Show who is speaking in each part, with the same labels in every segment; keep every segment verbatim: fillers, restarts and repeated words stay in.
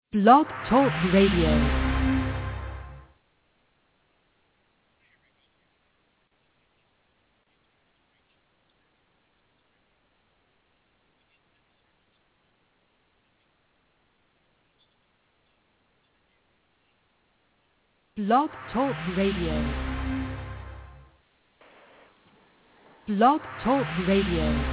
Speaker 1: Blog Talk Radio. Blog Talk Radio. Blog Talk Radio.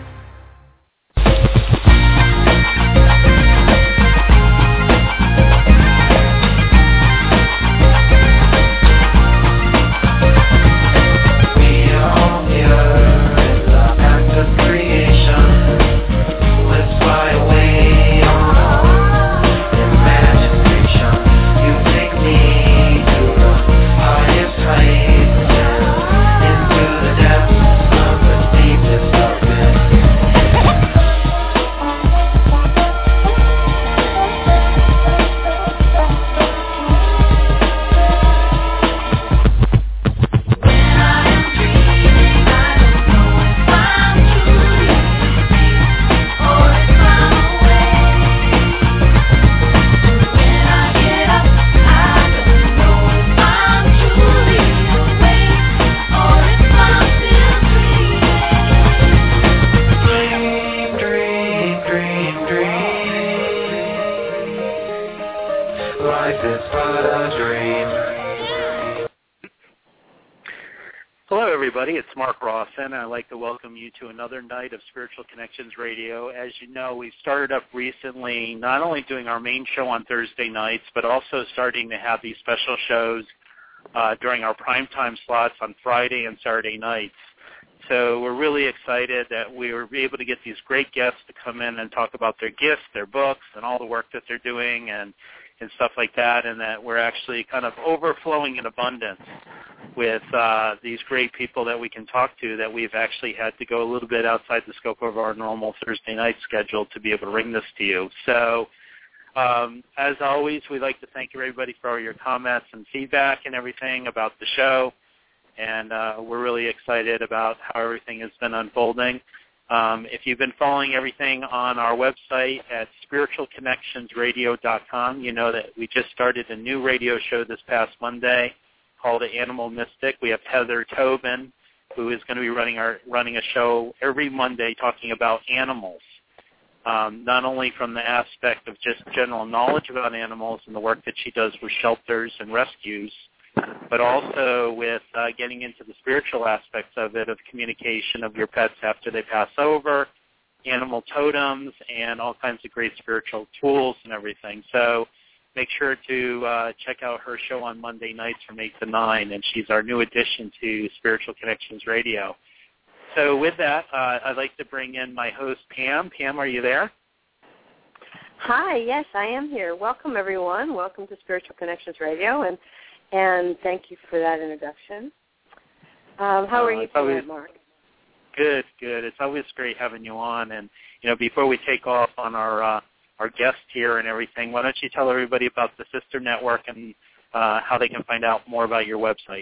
Speaker 2: It's Mark Rawson. I'd like to welcome you to another night of Spiritual Connections Radio. As you know, we started up recently not only doing our main show on Thursday nights, but also starting to have these special shows uh, during our primetime slots on Friday and Saturday nights. So we're really excited that we were able to get these great guests to come in and talk about their gifts, their books, and all the work that they're doing and, and stuff like that, and that we're actually kind of overflowing in abundance with uh, these great people that we can talk to, that we've actually had to go a little bit outside the scope of our normal Thursday night schedule to be able to bring this to you. So um, as always, we'd like to thank everybody for all your comments and feedback and everything about the show, and uh, we're really excited about how everything has been unfolding. Um, if you've been following everything on our website at spiritual connections radio dot com, you know that we just started a new radio show this past Monday called The Animal Mystic. We have Heather Tobin, who is going to be running our running a show every Monday talking about animals, um, not only from the aspect of just general knowledge about animals and the work that she does with shelters and rescues, but also with uh, getting into the spiritual aspects of it, of communication of your pets after they pass over, animal totems, and all kinds of great spiritual tools and everything. So make sure to uh, check out her show on Monday nights from eight to nine, and she's our new addition to Spiritual Connections Radio. So with that, uh, I'd like to bring in my host, Pam. Pam, are you there?
Speaker 3: Hi, yes, I am here. Welcome, everyone. Welcome to Spiritual Connections Radio, and and thank you for that introduction. Um, how are uh, you
Speaker 2: always,
Speaker 3: today, Mark?
Speaker 2: Good, good. It's always great having you on. And, you know, before we take off on our uh, our guest here and everything, why don't you tell everybody about the Sister Network and uh, how they can find out more about your website?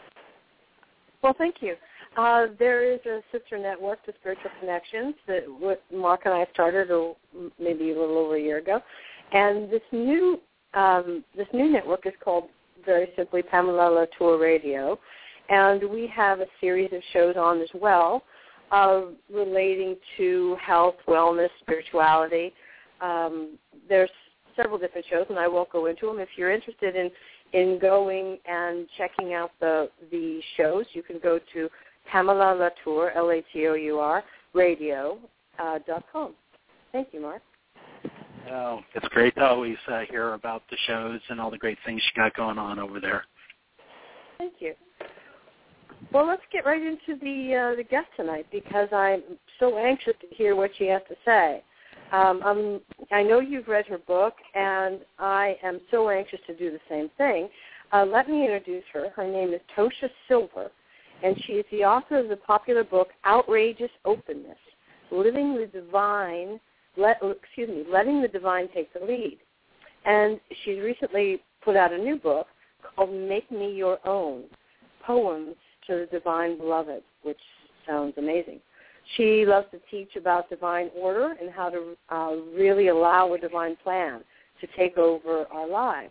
Speaker 3: Well, thank you. Uh, there is a sister network to Spiritual Connections that Mark and I started a, maybe a little over a year ago, and this new um, this new network is called, very simply, Pamela Latour Radio, and we have a series of shows on as well uh, relating to health, wellness, spirituality. Um, there's several different shows, and I won't go into them. If you're interested in, in going and checking out the the shows, you can go to Pamela Latour, L A T O U R, radio uh, dot com. Thank you, Mark.
Speaker 2: Oh, it's great to always uh, hear about the shows and all the great things you got going on over there.
Speaker 3: Thank you. Well, let's get right into the uh, the guest tonight, because I'm so anxious to hear what she has to say. Um, um, I know you've read her book, and I am so anxious to do the same thing. Uh, let me introduce her. Her name is Tosha Silver, and she is the author of the popular book Outrageous Openness: Living the Divine. Let, excuse me, Letting the Divine Take the Lead. And she's recently put out a new book called Make Me Your Own: Poems to the Divine Beloved, which sounds amazing. She loves to teach about divine order and how to uh, really allow a divine plan to take over our lives,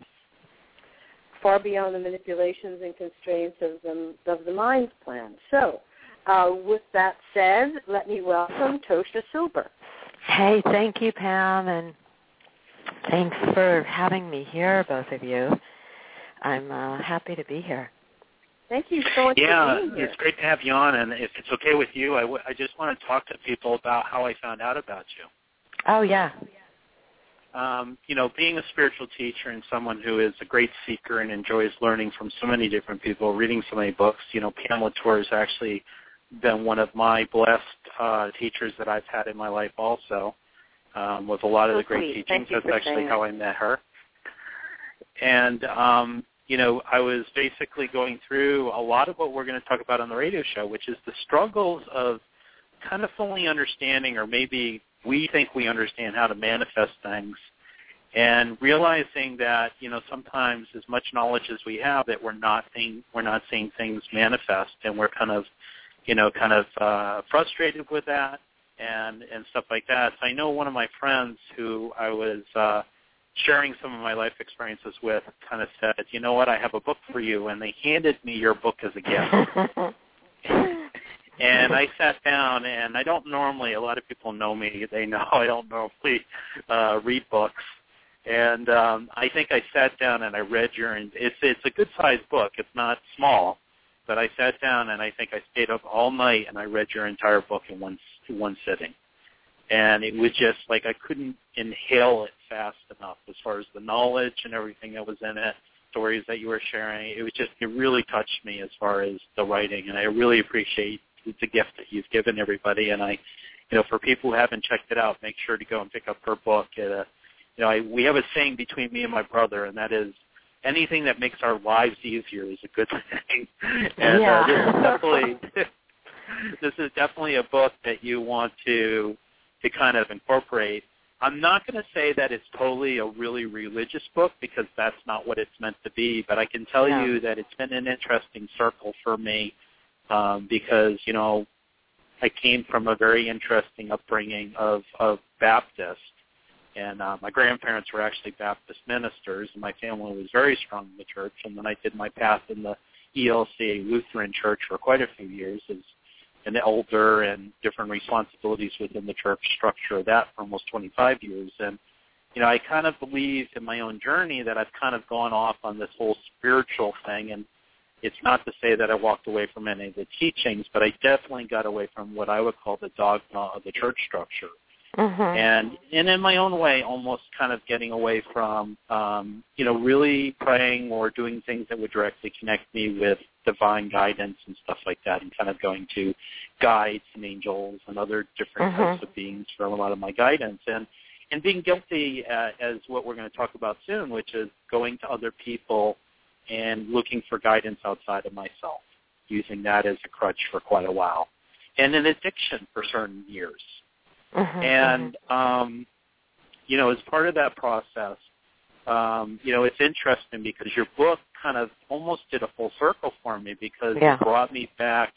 Speaker 3: far beyond the manipulations and constraints of the, of the mind's plan. So, uh, with that said, let me welcome Tosha Silber.
Speaker 4: Hey, thank you, Pam, and thanks for having me here, both of you. I'm uh, happy to be here.
Speaker 3: Thank you so much
Speaker 2: yeah,
Speaker 3: for being here.
Speaker 2: It's great to have you on, and if it's okay with you, I, w- I just want to talk to people about how I found out about you.
Speaker 4: Oh, yeah.
Speaker 2: Um, you know, being a spiritual teacher and someone who is a great seeker and enjoys learning from so many different people, reading so many books, you know, Pamela Torr has actually been one of my blessed uh, teachers that I've had in my life also, um, with a lot of
Speaker 3: so
Speaker 2: the great
Speaker 3: sweet.
Speaker 2: teachings. That's actually how I met her. And, um, you know, I was basically going through a lot of what we're going to talk about on the radio show, which is the struggles of kind of fully understanding, or maybe we think we understand how to manifest things, and realizing that, you know, sometimes as much knowledge as we have, that we're not seeing, we're not seeing things manifest, and we're kind of, you know, kind of uh, frustrated with that and, and stuff like that. So I know one of my friends who I was uh, sharing some of my life experiences with kind of said, you know what, I have a book for you, and they handed me your book as a gift. And I sat down, and I don't normally, a lot of people know me, they know I don't normally uh, read books. And um, I think I sat down and I read your, it's it's a good-sized book. It's not small, but I sat down and I think I stayed up all night and I read your entire book in one, one sitting. And it was just like I couldn't inhale it fast enough as far as the knowledge and everything that was in it, stories that you were sharing. It was just, it really touched me as far as the writing, and I really appreciate it's a gift that you've given everybody. And I, you know, for people who haven't checked it out, make sure to go and pick up her book. At a, you know, I, we have a saying between me and my brother, and that is, anything that makes our lives easier is a good thing. And
Speaker 4: yeah.
Speaker 2: uh, this is definitely, this is definitely a book that you want to to kind of incorporate. I'm not going to say that it's totally a really religious book, because that's not what it's meant to be, but I can tell
Speaker 4: yeah.
Speaker 2: you that it's been an interesting circle for me. Um, because, you know, I came from a very interesting upbringing of, of Baptist, and uh, my grandparents were actually Baptist ministers, and my family was very strong in the church. And then I did my path in the E L C A Lutheran Church for quite a few years as an elder, and different responsibilities within the church structure of that for almost twenty-five years. And, you know, I kind of believe in my own journey that I've kind of gone off on this whole spiritual thing, and it's not to say that I walked away from any of the teachings, but I definitely got away from what I would call the dogma of the church structure.
Speaker 4: Mm-hmm.
Speaker 2: And, and in my own way, almost kind of getting away from, um, you know, really praying or doing things that would directly connect me with divine guidance and stuff like that, and kind of going to guides and angels and other different
Speaker 4: mm-hmm.
Speaker 2: types of beings for a lot of my guidance. And, and being guilty, uh, as what we're going to talk about soon, which is going to other people and looking for guidance outside of myself, using that as a crutch for quite a while, and an addiction for certain years.
Speaker 4: Mm-hmm,
Speaker 2: and, um, you know, as part of that process, um, you know, it's interesting because your book kind of almost did a full circle for me, because
Speaker 4: yeah.
Speaker 2: it brought me back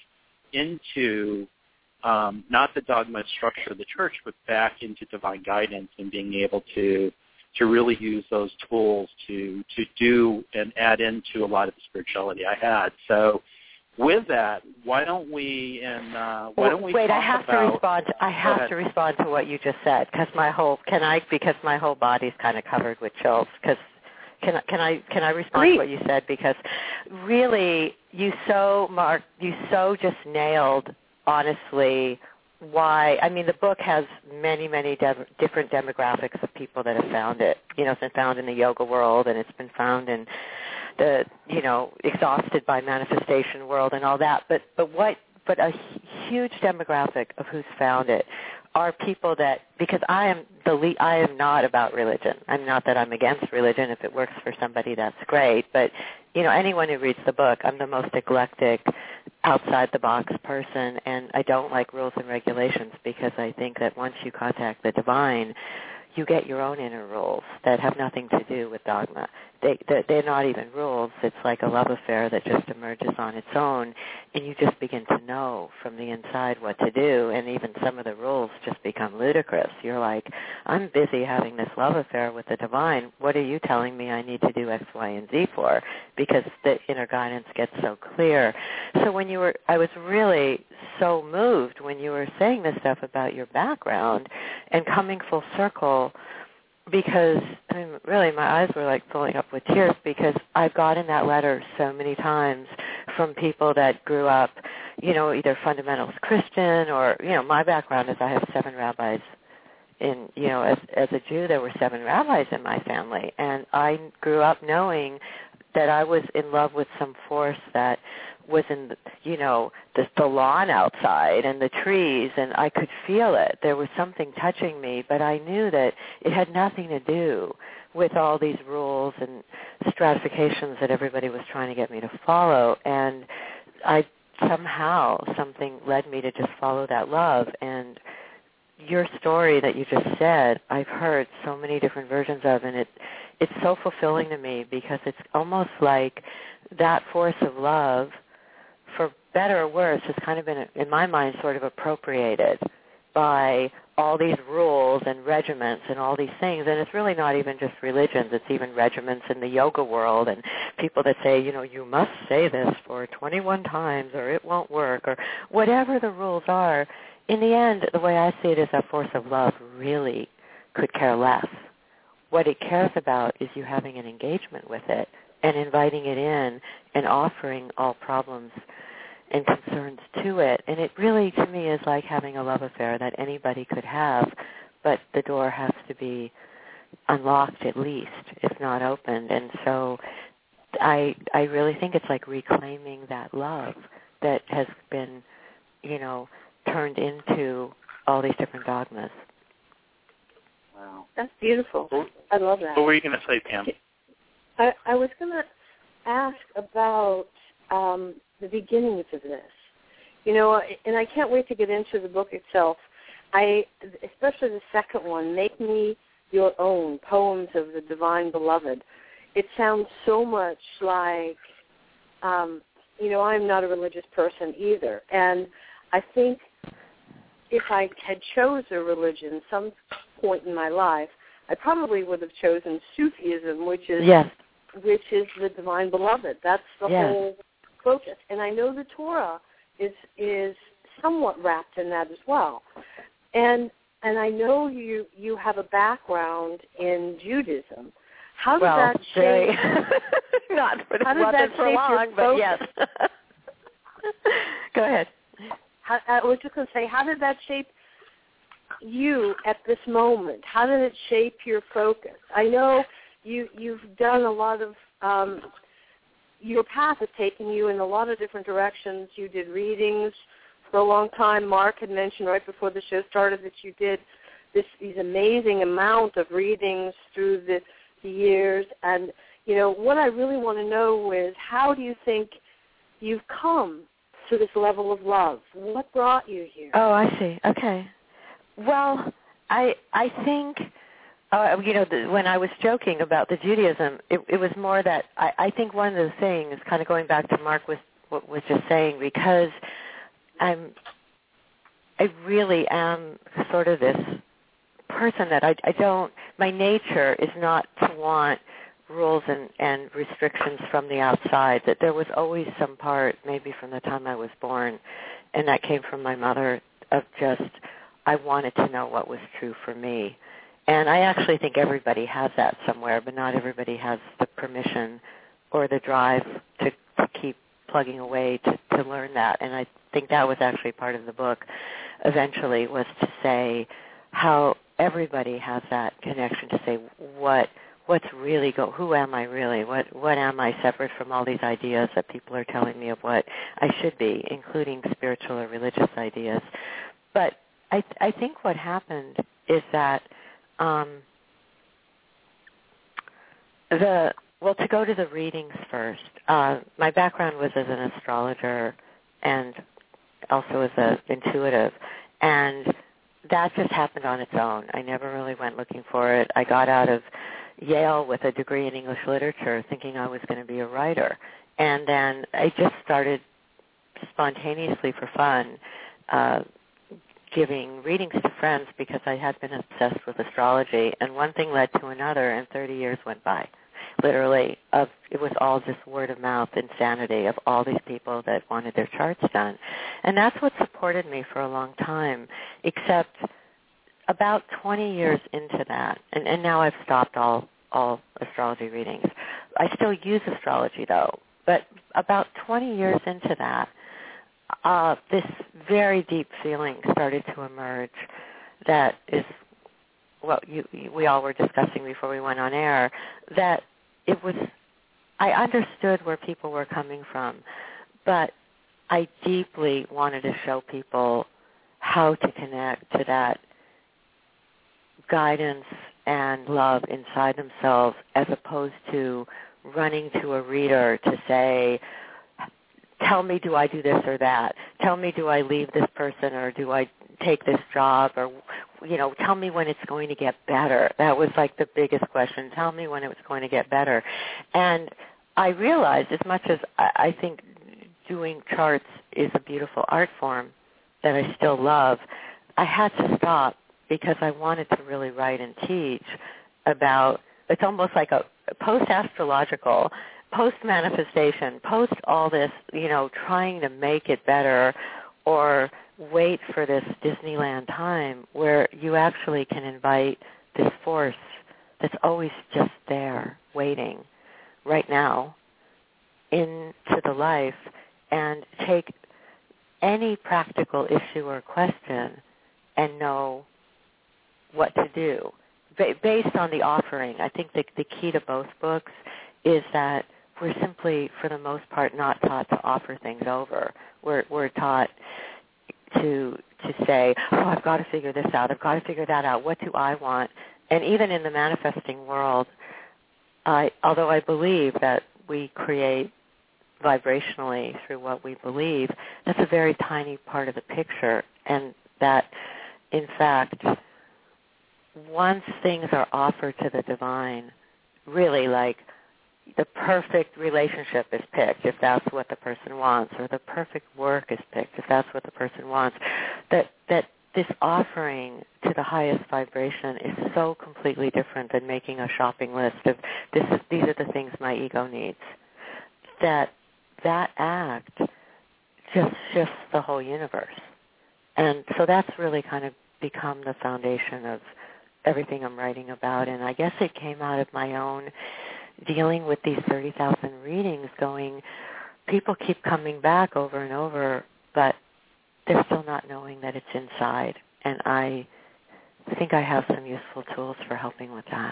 Speaker 2: into um, not the dogma and structure of the church, but back into divine guidance and being able to to really use those tools to, to do and add into a lot of the spirituality I had. So with that, why don't we and uh, why don't we
Speaker 4: wait?
Speaker 2: talk
Speaker 4: I have
Speaker 2: about,
Speaker 4: to respond. To, I have to respond to what you just said, because my whole can I because my whole body's kind of covered with chills. Because can I can I can I respond
Speaker 3: Please.
Speaker 4: to what you said? Because really, you so Mark, you so just nailed honestly. Why? I mean, the book has many, many de- different demographics of people that have found it. You know, it's been found in the yoga world, and it's been found in the, you know, exhausted by manifestation world and all that. But but what? But a huge demographic of who's found it are people that, because I am the le- I am not about religion. I'm not that I'm against religion. If it works for somebody, that's great. But you know, anyone who reads the book, I'm the most eclectic, outside-the-box person, and I don't like rules and regulations, because I think that once you contact the divine, you get your own inner rules that have nothing to do with dogma. they, they're, they're not even rules. It's like a love affair that just emerges on its own, and you just begin to know from the inside what to do, and even some of the rules just become ludicrous. You're like, I'm busy having this love affair with the divine. What are you telling me I need to do X, Y, and Z for? Because the inner guidance gets so clear. So when you were, I was really so moved when you were saying this stuff about your background and coming full circle, because, I mean, really my eyes were like filling up with tears, because I've gotten that letter so many times from people that grew up, you know, either fundamentalist Christian or, you know, my background is I have seven rabbis in, you know, as, as a Jew there were seven rabbis in my family, and I grew up knowing that I was in love with some force that was in, the, you know, the, the lawn outside and the trees, and I could feel it. There was something touching me, but I knew that it had nothing to do with all these rules and stratifications that everybody was trying to get me to follow. And I somehow, something led me to just follow that love. And your story that you just said, I've heard so many different versions of, and it it's so fulfilling to me, because it's almost like that force of love, for better or worse, has kind of been, in my mind, sort of appropriated by all these rules and regiments and all these things. And it's really not even just religions. It's even regiments in the yoga world, and people that say, you know, you must say this for twenty-one times or it won't work, or whatever the rules are. In the end, the way I see it is that force of love really could care less. What it cares about is you having an engagement with it and inviting it in and offering all problems and concerns to it. And it really, to me, is like having a love affair that anybody could have, but the door has to be unlocked at least, if not opened. And so I I really think it's like reclaiming that love that has been, you know, turned into all these different dogmas.
Speaker 3: Wow, that's beautiful. I love that.
Speaker 2: What were you going to say, Pam?
Speaker 3: I, I was going to ask about um, the beginnings of this. You know, and I can't wait to get into the book itself. I, especially the second one, Make Me Your Own, Poems of the Divine Beloved. It sounds so much like, um, you know, I'm not a religious person either. And I think if I had chose a religion some point in my life, I probably would have chosen Sufism, which is
Speaker 4: yes.
Speaker 3: which is the Divine Beloved. That's the
Speaker 4: yes.
Speaker 3: whole focus. And I know the Torah is is somewhat wrapped in that as well. And and I know you you have a background in Judaism. How did
Speaker 4: well,
Speaker 3: that shape?
Speaker 4: Very not for,
Speaker 3: how did
Speaker 4: not
Speaker 3: that
Speaker 4: for
Speaker 3: shape
Speaker 4: long,
Speaker 3: your
Speaker 4: but
Speaker 3: focus?
Speaker 4: yes. Go ahead.
Speaker 3: How, I was just going to say, how did that shape you at this moment? How did it shape your focus? I know you, you've done a lot of, um, your path has taken you in a lot of different directions. You did readings for a long time. Mark had mentioned right before the show started that you did this these amazing amount of readings through the, the years. And, you know, what I really want to know is, how do you think you've come to this level of love? What brought you here?
Speaker 4: Oh, I see. Okay. Well, I I think, uh, you know, the, when I was joking about the Judaism, it, it was more that I, I think one of the things, kind of going back to Mark was what was just saying, because I'm, I really am sort of this person that I, I don't, my nature is not to want rules and, and restrictions from the outside, that there was always some part, maybe from the time I was born, and that came from my mother, of just, I wanted to know what was true for me. And I actually think everybody has that somewhere, but not everybody has the permission or the drive to, to keep plugging away to, to learn that. And I think that was actually part of the book eventually, was to say how everybody has that connection to say, what what's really go, who am I really? What what am I, separate from all these ideas that people are telling me of what I should be, including spiritual or religious ideas. But I I think what happened is that um, the well, to go to the readings first. Uh, my background was as an astrologer and also as an intuitive, and that just happened on its own. I never really went looking for it. I got out of, Yale with a degree in English literature thinking I was going to be a writer. And then I just started spontaneously for fun uh, giving readings to friends because I had been obsessed with astrology. And one thing led to another, and thirty years went by. Literally, of it was all just word of mouth insanity of all these people that wanted their charts done. And that's what supported me for a long time, except about twenty years into that, and, and now I've stopped all, all astrology readings. I still use astrology, though, but about twenty years into that, uh, this very deep feeling started to emerge that is what you, we all were discussing before we went on air, that it was, I understood where people were coming from, but I deeply wanted to show people how to connect to that guidance and love inside themselves as opposed to running to a reader to say, tell me, do I do this or that? Tell me, do I leave this person or do I take this job? Or, you know, tell me when it's going to get better. That was like the biggest question. Tell me when it was going to get better. And I realized, as much as I think doing charts is a beautiful art form that I still love, I had to stop because I wanted to really write and teach about, it's almost like a post-astrological, post-manifestation, post all this, you know, trying to make it better or wait for this Disneyland time where you actually can invite this force that's always just there, waiting, right now, into the life and take any practical issue or question and know what to do ba- based on the offering. I think the, the key to both books is that we're simply, for the most part, not taught to offer things over. We're, we're taught to to say, oh, I've got to figure this out. I've got to figure that out. What do I want? And even in the manifesting world, I, although I believe that we create vibrationally through what we believe, that's a very tiny part of the picture. And that, in fact, once things are offered to the divine, really like the perfect relationship is picked, if that's what the person wants, or the perfect work is picked, if that's what the person wants, that that this offering to the highest vibration is so completely different than making a shopping list of this is, these are the things my ego needs, that that act just shifts the whole universe. And so that's really kind of become the foundation of everything I'm writing about. And I guess it came out of my own dealing with these thirty thousand readings going, people keep coming back over and over, but they're still not knowing that it's inside. And I think I have some useful tools for helping with that.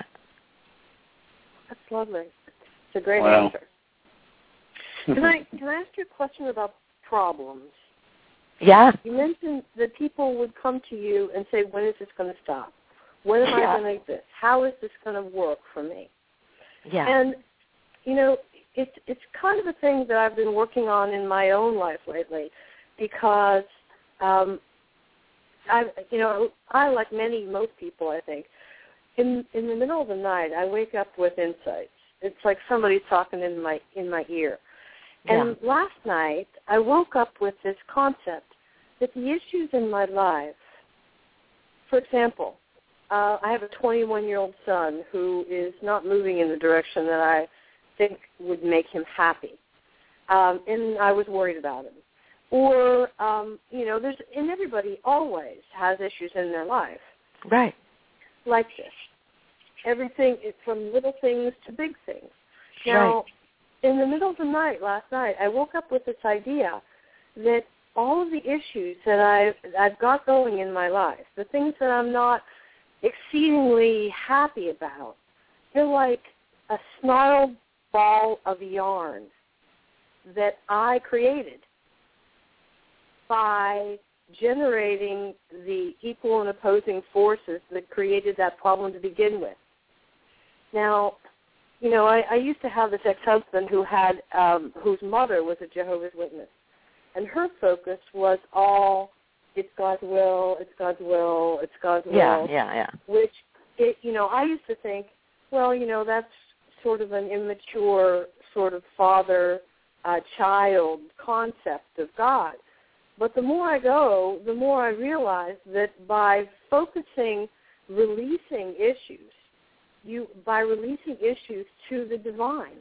Speaker 3: That's lovely. It's a great
Speaker 2: wow.
Speaker 3: answer. Can I, can I ask you a question about problems?
Speaker 4: Yeah.
Speaker 3: You mentioned that people would come to you and say, when is this going to stop? When am
Speaker 4: yeah.
Speaker 3: I going to do this? How is this going to work for me?
Speaker 4: Yeah.
Speaker 3: And, you know, it, it's kind of a thing that I've been working on in my own life lately because, um, I, you know, I, like many, most people, I think, in in the middle of the night, I wake up with insights. It's like somebody's talking in my in my ear. And
Speaker 4: yeah.
Speaker 3: last night, I woke up with this concept that the issues in my life, for example, uh, I have a twenty-one-year-old son who is not moving in the direction that I think would make him happy, um, and I was worried about him. Or, um, you know, there's and everybody always has issues in their life.
Speaker 4: Right.
Speaker 3: Like this. Everything, from little things to big things. Now,
Speaker 4: right.
Speaker 3: in the middle of the night, last night, I woke up with this idea that all of the issues that I've, I've got going in my life, the things that I'm not exceedingly happy about, they're like a snarled ball of yarn that I created by generating the equal and opposing forces that created that problem to begin with. Now, you know, I, I used to have this ex-husband who had, um, whose mother was a Jehovah's Witness, and her focus was all, it's God's will, it's God's will, it's God's will.
Speaker 4: Yeah, yeah, yeah.
Speaker 3: Which, it, you know, I used to think, well, you know, that's sort of an immature sort of father-child uh, concept of God. But the more I go, the more I realize that by focusing, releasing issues, you by releasing issues to the divine,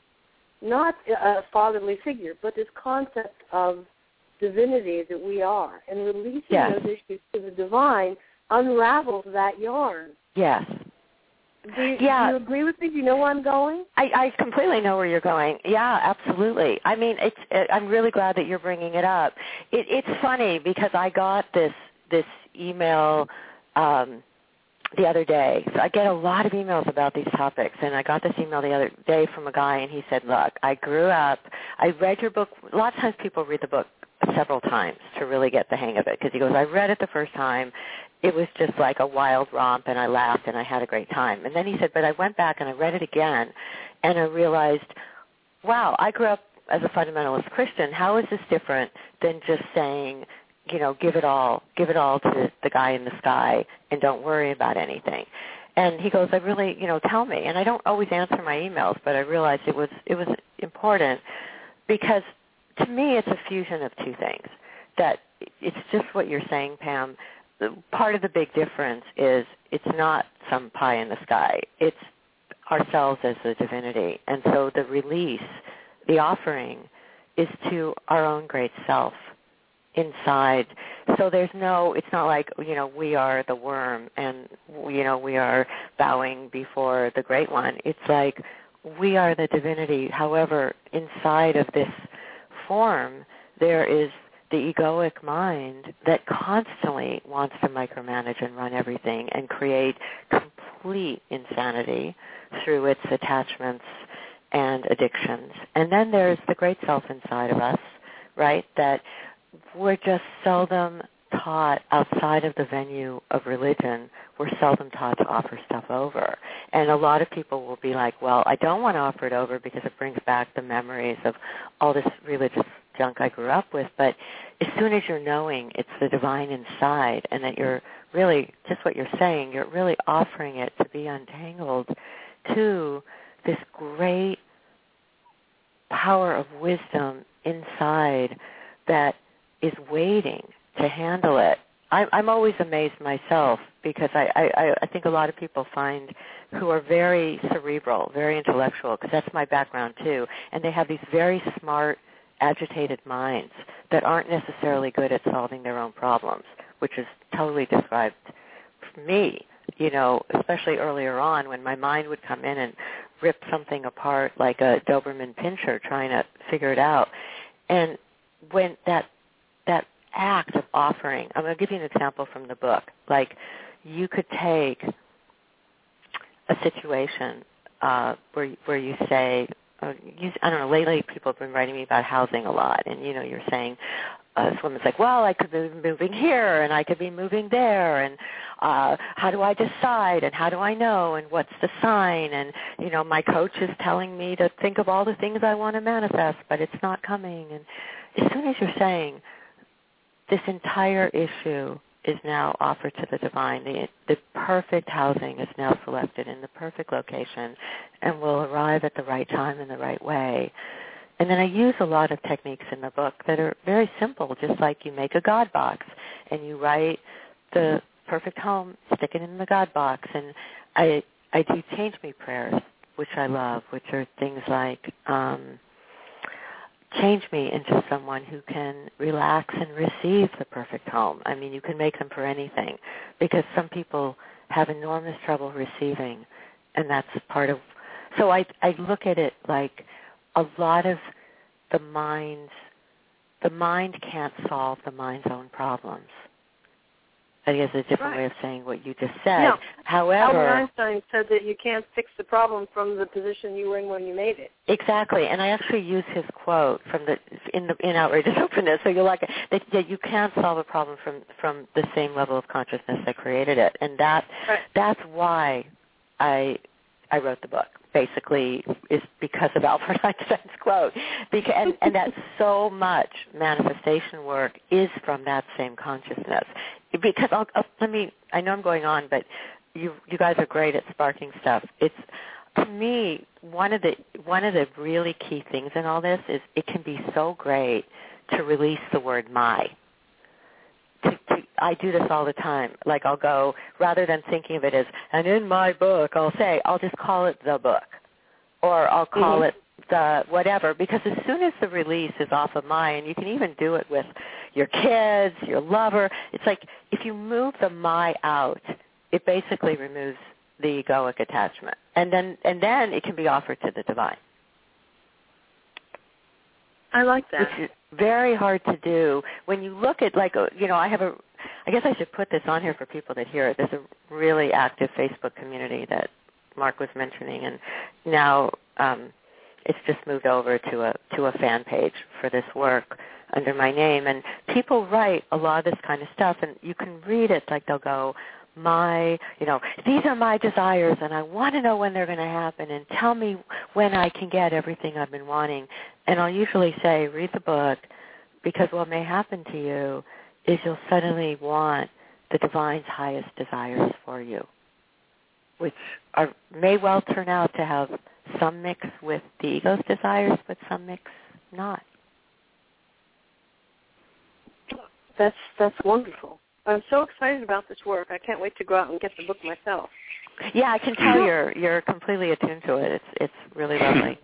Speaker 3: not a fatherly figure, but this concept of divinity that we are, and releasing
Speaker 4: yes.
Speaker 3: those issues to the divine unravels that yarn.
Speaker 4: Yes.
Speaker 3: Do you,
Speaker 4: yeah.
Speaker 3: do you agree with me? Do you know where I'm going?
Speaker 4: I, I completely know where you're going. Yeah, absolutely. I mean, it's. It, I'm really glad that you're bringing it up. It, it's funny because I got this this email um, the other day. So I get a lot of emails about these topics, and I got this email the other day from a guy, and he said, "Look, I grew up. I read your book. A lot of times people read the book several times to really get the hang of it, because he goes, I read it the first time. It was just like a wild romp, and I laughed, and I had a great time. And then he said, but I went back and I read it again, and I realized, wow, I grew up as a fundamentalist Christian. How is this different than just saying, you know, give it all, give it all to the guy in the sky and don't worry about anything? And he goes, I really, you know, tell me. And I don't always answer my emails, but I realized it was it was important, because to me it's a fusion of two things. That it's just what you're saying, Pam. Part of the big difference is it's not some pie in the sky. It's ourselves as a divinity. And so the release, the offering, is to our own great self inside. So there's no, it's not like, you know, we are the worm and, you know, we are bowing before the great one. It's like we are the divinity. However, inside of this form, there is the egoic mind that constantly wants to micromanage and run everything and create complete insanity through its attachments and addictions. And then there's the great self inside of us, right, that we're just seldom taught outside of the venue of religion. We're seldom taught to offer stuff over. And a lot of people will be like, well, I don't want to offer it over because it brings back the memories of all this religious junk I grew up with. But as soon as you're knowing it's the divine inside and that you're really, just what you're saying, you're really offering it to be untangled to this great power of wisdom inside that is waiting to handle it. I, I'm always amazed myself, because I, I, I think a lot of people find who are very cerebral, very intellectual, because that's my background too, and they have these very smart, agitated minds that aren't necessarily good at solving their own problems, which is totally described for me, you know, especially earlier on when my mind would come in and rip something apart like a Doberman Pinscher trying to figure it out. And when that that act of offering, I'm going to give you an example from the book. Like, you could take a situation uh, where where you say, uh, you, I don't know, lately people have been writing me about housing a lot, and, you know, you're saying, uh, this woman's like, well, I could be moving here, and I could be moving there, and uh, how do I decide, and how do I know, and what's the sign, and, you know, my coach is telling me to think of all the things I want to manifest, but it's not coming. And as soon as you're saying, this entire issue is now offered to the divine. The, the perfect housing is now selected in the perfect location and will arrive at the right time in the right way. And then I use a lot of techniques in the book that are very simple, just like you make a God box and you write the perfect home, stick it in the God box. And I, I do change me prayers, which I love, which are things like, um, change me into someone who can relax and receive the perfect home. I mean, you can make them for anything, because some people have enormous trouble receiving, and that's part of... So I, I look at it like a lot of the mind's... The mind can't solve the mind's own problems. I guess a different
Speaker 3: right.
Speaker 4: way of saying what you just said.
Speaker 3: Yeah.
Speaker 4: However,
Speaker 3: Albert Einstein said that you can't fix the problem from the position you were in when you made it.
Speaker 4: Exactly, and I actually use his quote from the in the in Outrageous Openness. So you'll like it, that, that you can't solve a problem from from the same level of consciousness that created it, and that
Speaker 3: right.
Speaker 4: that's why I I wrote the book. Basically, is because of Albert Einstein's quote, because, and, and that so much manifestation work is from that same consciousness. Because I'll, I'll, let me, I know I'm going on, but you you guys are great at sparking stuff. It's, to me, one of the one of the really key things in all this is it can be so great to release the word my. To, to, I do this all the time. Like I'll go, rather than thinking of it as, and in my book, I'll say, I'll just call it the book. Or I'll call mm-hmm. it the whatever, because as soon as the release is off of my, and you can even do it with your kids, your lover, it's like if you move the my out, it basically removes the egoic attachment. And then and then it can be offered to the divine.
Speaker 3: I like that.
Speaker 4: Which is very hard to do when you look at, like, you know, I have a, I guess I should put this on here for people that hear it. There's a really active Facebook community that Mark was mentioning, and now um, it's just moved over to a to a fan page for this work under my name. And people write a lot of this kind of stuff, and you can read it like they'll go, my, you know, these are my desires, and I want to know when they're going to happen, and tell me when I can get everything I've been wanting. And I'll usually say, read the book, because what may happen to you is you'll suddenly want the divine's highest desires for you, which are, may well turn out to have some mix with the ego's desires, but some mix not.
Speaker 3: That's that's wonderful. I'm so excited about this work. I can't wait to go out and get the book myself.
Speaker 4: Yeah, I can tell you're you're completely attuned to it. It's it's really lovely.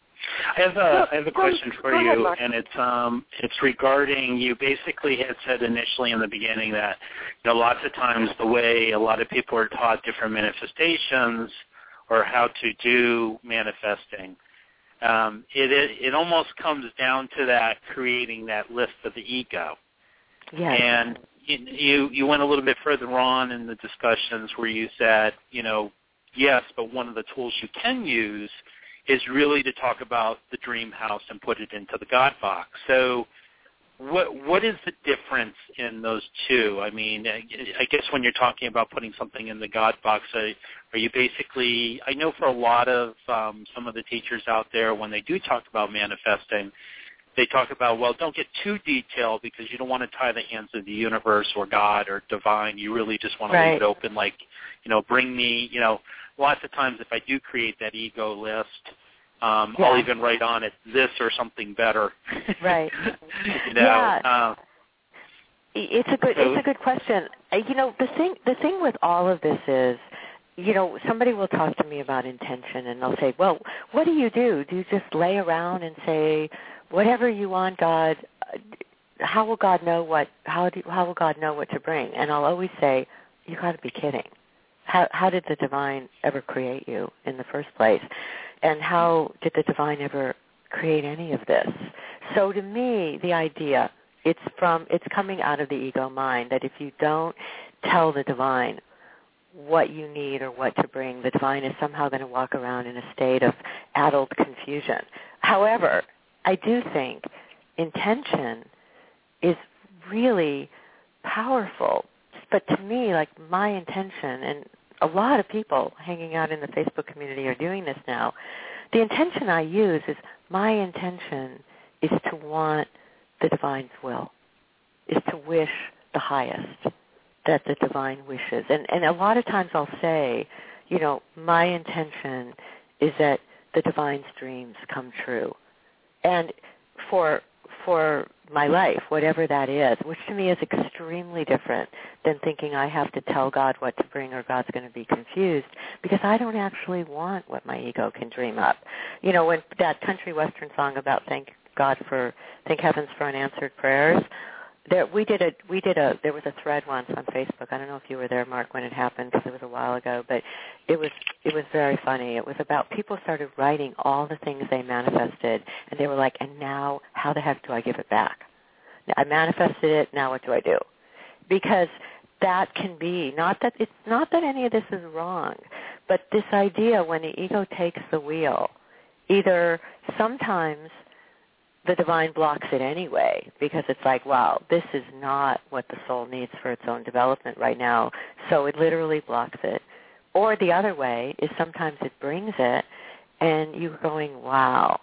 Speaker 2: I have a I have a question for
Speaker 3: go
Speaker 2: you,
Speaker 3: ahead, Mark.
Speaker 2: and it's um it's regarding, you basically had said initially in the beginning that, you know, lots of times the way a lot of people are taught different manifestations or how to do manifesting, um, it, it it almost comes down to that creating that list of the ego.
Speaker 4: Yes.
Speaker 2: And you you went a little bit further on in the discussions where you said, you know, yes, but one of the tools you can use is really to talk about the dream house and put it into the God box. So what what is the difference in those two? I mean, I guess when you're talking about putting something in the God box, are you basically, I know for a lot of um, some of the teachers out there, when they do talk about manifesting, they talk about, well, don't get too detailed because you don't want to tie the hands of the universe or God or divine. You really just want to
Speaker 4: right.
Speaker 2: leave it open, like, you know, bring me, you know, lots of times if I do create that ego list, um,
Speaker 4: yeah.
Speaker 2: I'll even write on it this or something better.
Speaker 4: Right.
Speaker 2: you know,
Speaker 4: yeah.
Speaker 2: uh,
Speaker 4: it's a good
Speaker 2: so,
Speaker 4: it's a good question. Uh, you know, the thing the thing with all of this is, you know, somebody will talk to me about intention, and they'll say, well, what do you do? Do you just lay around and say, whatever you want, God, how will God know what, how do, how will God know what to bring? And I'll always say, you got to be kidding. How, how did the divine ever create you in the first place? And how did the divine ever create any of this? So to me, the idea, it's from, it's coming out of the ego mind, that if you don't tell the divine what you need or what to bring, the divine is somehow going to walk around in a state of addled confusion. However, I do think intention is really powerful. But to me, like, my intention, and a lot of people hanging out in the Facebook community are doing this now, the intention I use is, my intention is to want the divine's will, is to wish the highest that the divine wishes. And, and a lot of times I'll say, you know, my intention is that the divine's dreams come true. And for for my life, whatever that is, which to me is extremely different than thinking I have to tell God what to bring or God's going to be confused, because I don't actually want what my ego can dream up. You know, when that country western song about thank God for, thank heavens for unanswered prayers, there, we did a, we did a, there was a thread once on Facebook. I don't know if you were there, Mark, when it happened, because it was a while ago, but it was, it was very funny. It was about, people started writing all the things they manifested, and they were like, and now how the heck do I give it back? I manifested it, now what do I do? Because that can be, not that, it's not that any of this is wrong, but this idea when the ego takes the wheel, either sometimes the divine blocks it anyway, because it's like, wow, this is not what the soul needs for its own development right now, so it literally blocks it. Or the other way is sometimes it brings it, and you're going, wow,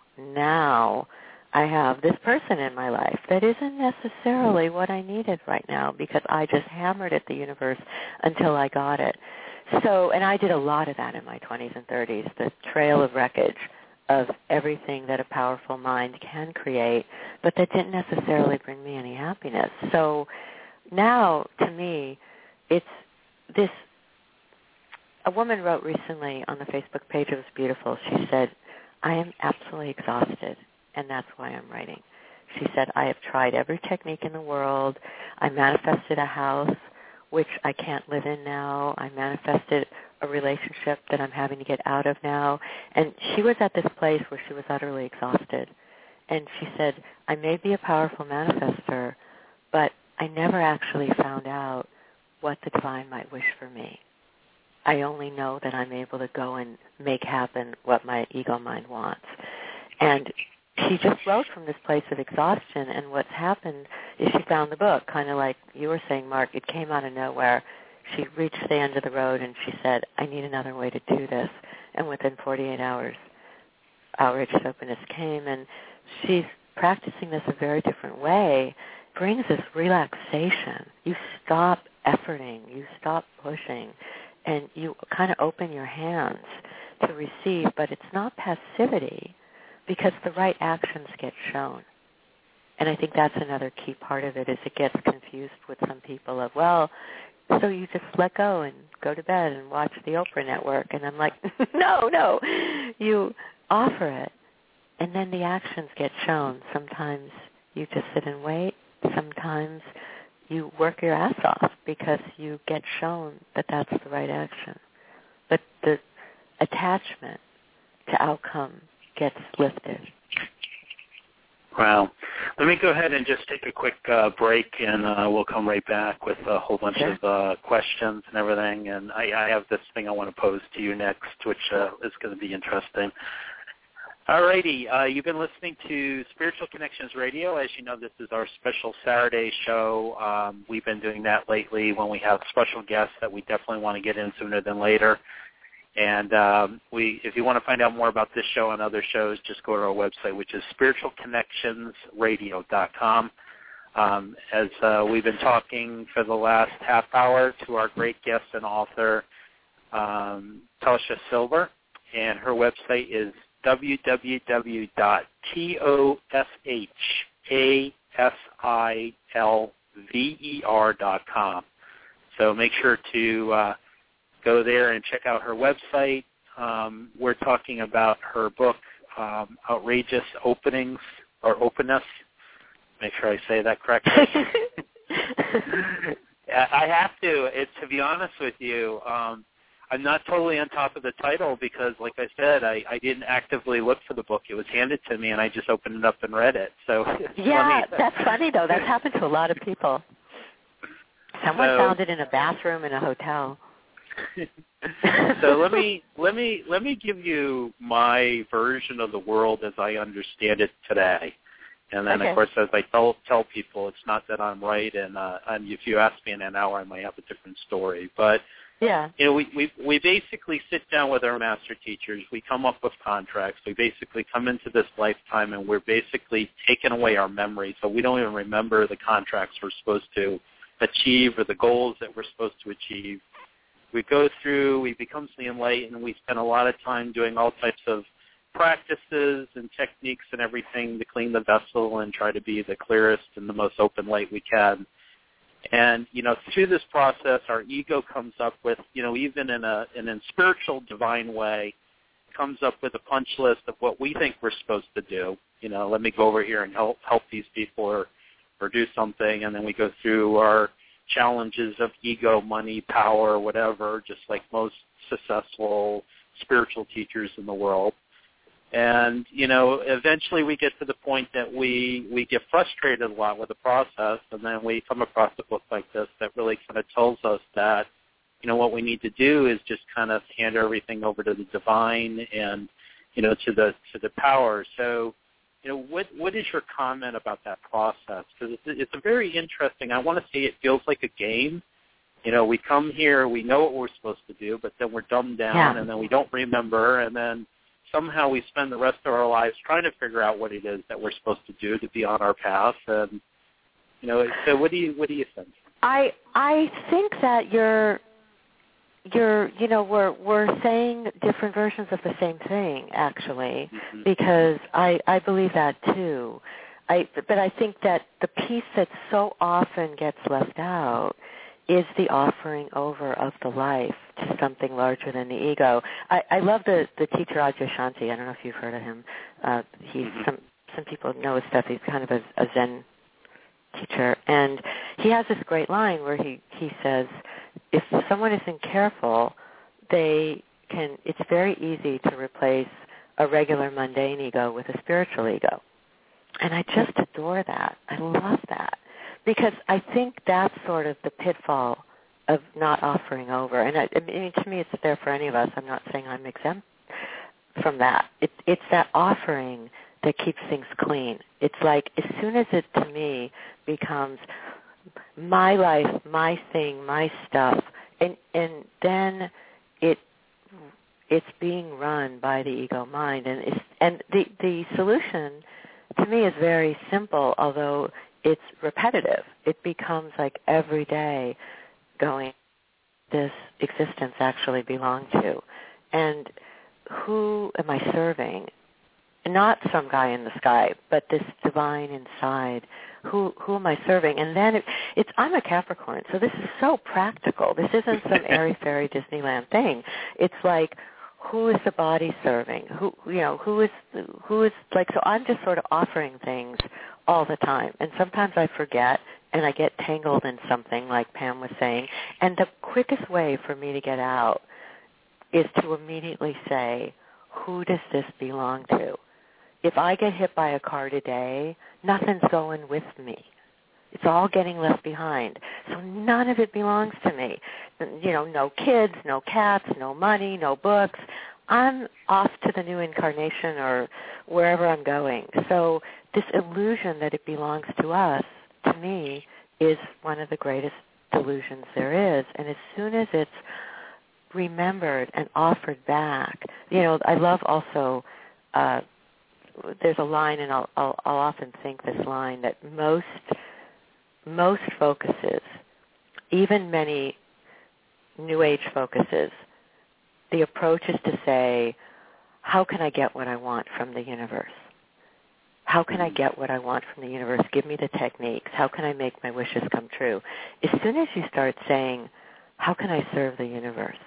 Speaker 4: now I have this person in my life that isn't necessarily what I needed right now, because I just hammered at the universe until I got it. So, and I did a lot of that in my twenties and thirties, the trail of wreckage of everything that a powerful mind can create, but that didn't necessarily bring me any happiness. So now, to me, it's this, a woman wrote recently on the Facebook page, it was beautiful, she said, I am absolutely exhausted, and that's why I'm writing. She said, I have tried every technique in the world. I manifested a house, which I can't live in now. I manifested a relationship that I'm having to get out of now. And she was at this place where she was utterly exhausted. And she said, I may be a powerful manifester, but I never actually found out what the divine might wish for me. I only know that I'm able to go and make happen what my ego mind wants. And she just wrote from this place of exhaustion, and what's happened is she found the book, kind of like you were saying, Mark. It came out of nowhere. She reached the end of the road, and she said, I need another way to do this. And within forty-eight hours, outrageous openness came, and she's practicing this a very different way. It brings this relaxation. You stop efforting. You stop pushing, and you kind of open your hands to receive, but it's not passivity, because the right actions get shown. And I think that's another key part of it, is it gets confused with some people of, well, so you just let go and go to bed and watch the Oprah Network. And I'm like, no, no. You offer it, and then the actions get shown. Sometimes you just sit and wait. Sometimes you work your ass off because you get shown that that's the right action. But the attachment to outcome gets lifted.
Speaker 2: Wow. Let me go ahead and just take a quick uh, break, and uh, we'll come right back with a whole bunch
Speaker 4: sure.
Speaker 2: of uh, questions and everything. And I, I have this thing I want to pose to you next, which uh, is going to be interesting. All righty. Uh, you've been listening to Spiritual Connections Radio. As you know, this is our special Saturday show. Um, we've been doing that lately when we have special guests that we definitely want to get in sooner than later. And um, we, if you want to find out more about this show and other shows, just go to our website, which is spiritual connections radio dot com. Um, as uh, we've been talking for the last half hour to our great guest and author, um, Tasha Silver, and her website is w w w dot toshasilver dot com. So make sure to uh, go there and check out her website. Um, we're talking about her book, um, Outrageous Openings, or Openness. Make sure I say that correctly. I have to. It, to be honest with you, um, I'm not totally on top of the title because, like I said, I, I didn't actively look for the book. It was handed to me, and I just opened it up and read it. So
Speaker 4: yeah,
Speaker 2: funny.
Speaker 4: That's funny, though. That's happened to a lot of people. Someone
Speaker 2: so,
Speaker 4: found it in a bathroom in a hotel.
Speaker 2: so let me let me let me give you my version of the world as I understand it today, and then
Speaker 4: okay.
Speaker 2: of course as I tell tell people, it's not that I'm right, and uh, and if you ask me in an hour, I might have a different story. But
Speaker 4: yeah,
Speaker 2: you know, we we we basically sit down with our master teachers. We come up with contracts. We basically come into this lifetime, and we're basically taking away our memory, so we don't even remember the contracts we're supposed to achieve or the goals that we're supposed to achieve. We go through, we become the enlightened, we spend a lot of time doing all types of practices and techniques and everything to clean the vessel and try to be the clearest and the most open light we can. And, you know, through this process, our ego comes up with, you know, even in a in a spiritual, divine way, comes up with a punch list of what we think we're supposed to do. You know, let me go over here and help help these people or, or do something, and then we go through our challenges of ego, money, power, whatever, just like most successful spiritual teachers in the world. And, you know, eventually we get to the point that we, we get frustrated a lot with the process, and then we come across a book like this that really kind of tells us that, you know, what we need to do is just kind of hand everything over to the divine and, you know, to the to the power. So, you know, what what is your comment about that process? Because it's, it's a very interesting, I want to say it feels like a game. You know, we come here, we know what we're supposed to do, but then we're dumbed down,
Speaker 4: yeah.
Speaker 2: and then we don't remember, and then somehow we spend the rest of our lives trying to figure out what it is that we're supposed to do to be on our path. And, you know, so what do you what do you think?
Speaker 4: I I think that you're you're, you know, we're we're saying different versions of the same thing, actually,
Speaker 2: mm-hmm.
Speaker 4: because I I believe that too. I but I think that the piece that so often gets left out is the offering over of the life to something larger than the ego. I, I love the the teacher Adyashanti. I don't know if you've heard of him. Uh, he's
Speaker 2: mm-hmm.
Speaker 4: some some people know his stuff. He's kind of a, a Zen teacher, and he has this great line where he he says, if someone isn't careful, they can. It's very easy to replace a regular mundane ego with a spiritual ego, and I just adore that. I love that because I think that's sort of the pitfall of not offering over. And I, I mean, to me, it's there for any of us. I'm not saying I'm exempt from that. It, it's that offering that keeps things clean. It's like as soon as it, to me, becomes my life, my thing, my stuff, and and then it it's being run by the ego mind, and it's, and the the solution to me is very simple, although it's repetitive. It becomes like every day going, this existence actually belong to, and who am I serving? Not some guy in the sky, but this divine inside. Who who am I serving? And then it, it's I'm a Capricorn, so this is so practical. This isn't some airy-fairy Disneyland thing. It's like, who is the body serving? Who you know who is who is like? So I'm just sort of offering things all the time, and sometimes I forget and I get tangled in something, like Pam was saying. And the quickest way for me to get out is to immediately say, who does this belong to? If I get hit by a car today, nothing's going with me. It's all getting left behind. So none of it belongs to me. You know, no kids, no cats, no money, no books. I'm off to the new incarnation or wherever I'm going. So this illusion that it belongs to us, to me, is one of the greatest delusions there is. And as soon as it's remembered and offered back, you know, I love also... Uh, there's a line, and I'll, I'll, I'll often think this line, that most most focuses, even many New Age focuses, the approach is to say, how can I get what I want from the universe? How can I get what I want from the universe? Give me the techniques. How can I make my wishes come true? As soon as you start saying, how can I serve the universe?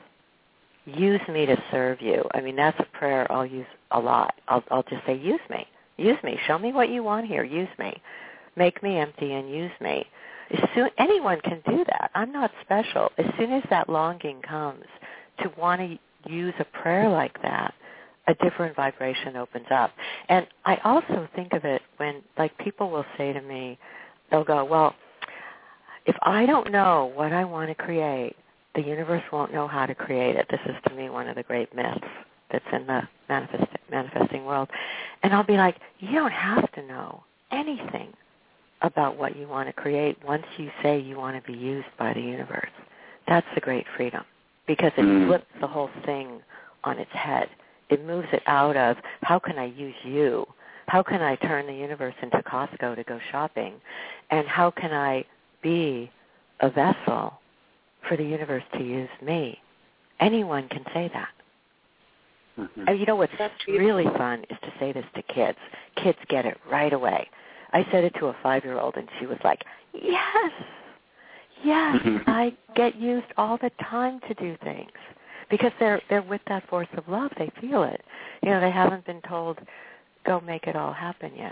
Speaker 4: Use me to serve you. I mean, that's a prayer I'll use a lot. I'll, I'll just say, use me. Use me. Show me what you want here. Use me. Make me empty and use me. As soon, anyone can do that. I'm not special. As soon as that longing comes to want to use a prayer like that, a different vibration opens up. And I also think of it when, like, people will say to me, they'll go, well, if I don't know what I want to create, the universe won't know how to create it. This is, to me, one of the great myths that's in the manifest, manifesting world. And I'll be like, you don't have to know anything about what you want to create once you say you want to be used by the universe. That's the great freedom, because it mm. flips the whole thing on its head. It moves it out of, how can I use you? How can I turn the universe into Costco to go shopping? And how can I be a vessel for the universe to use me? Anyone can say that. Mm-hmm. And you know what's really fun is to say this to kids. Kids get it right away. I said it to a five-year-old, and she was like, yes, yes, mm-hmm. I get used all the time to do things. Because they're they're with that force of love. They feel it. You know, they haven't been told, go make it all happen yet.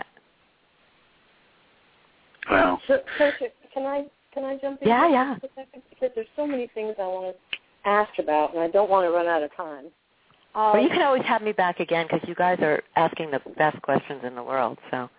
Speaker 2: Wow.
Speaker 3: So, so can I can I jump in?
Speaker 4: Yeah, yeah.
Speaker 3: Because there's so many things I want to ask about, and I don't want to run out of time. Um,
Speaker 4: well, you can always have me back again, because you guys are asking the best questions in the world. So.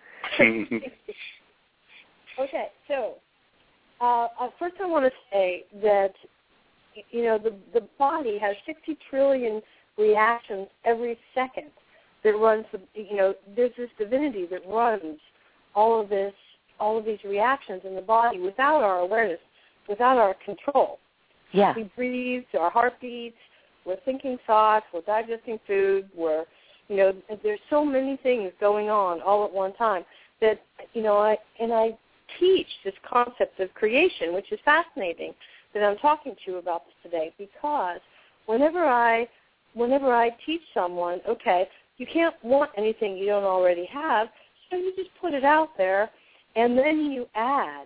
Speaker 3: Okay, so uh, uh, first I want to say that, you know, the the body has sixty trillion reactions every second that runs, the, you know, there's this divinity that runs all of this, all of these reactions in the body without our awareness, without our control.
Speaker 4: Yeah.
Speaker 3: We breathe, our heart beats, we're thinking thoughts, we're digesting food, we're, you know, there's so many things going on all at one time that, you know, I and I teach this concept of creation, which is fascinating that I'm talking to you about this today, because whenever I, whenever I teach someone, okay, you can't want anything you don't already have, so you just put it out there, and then you add.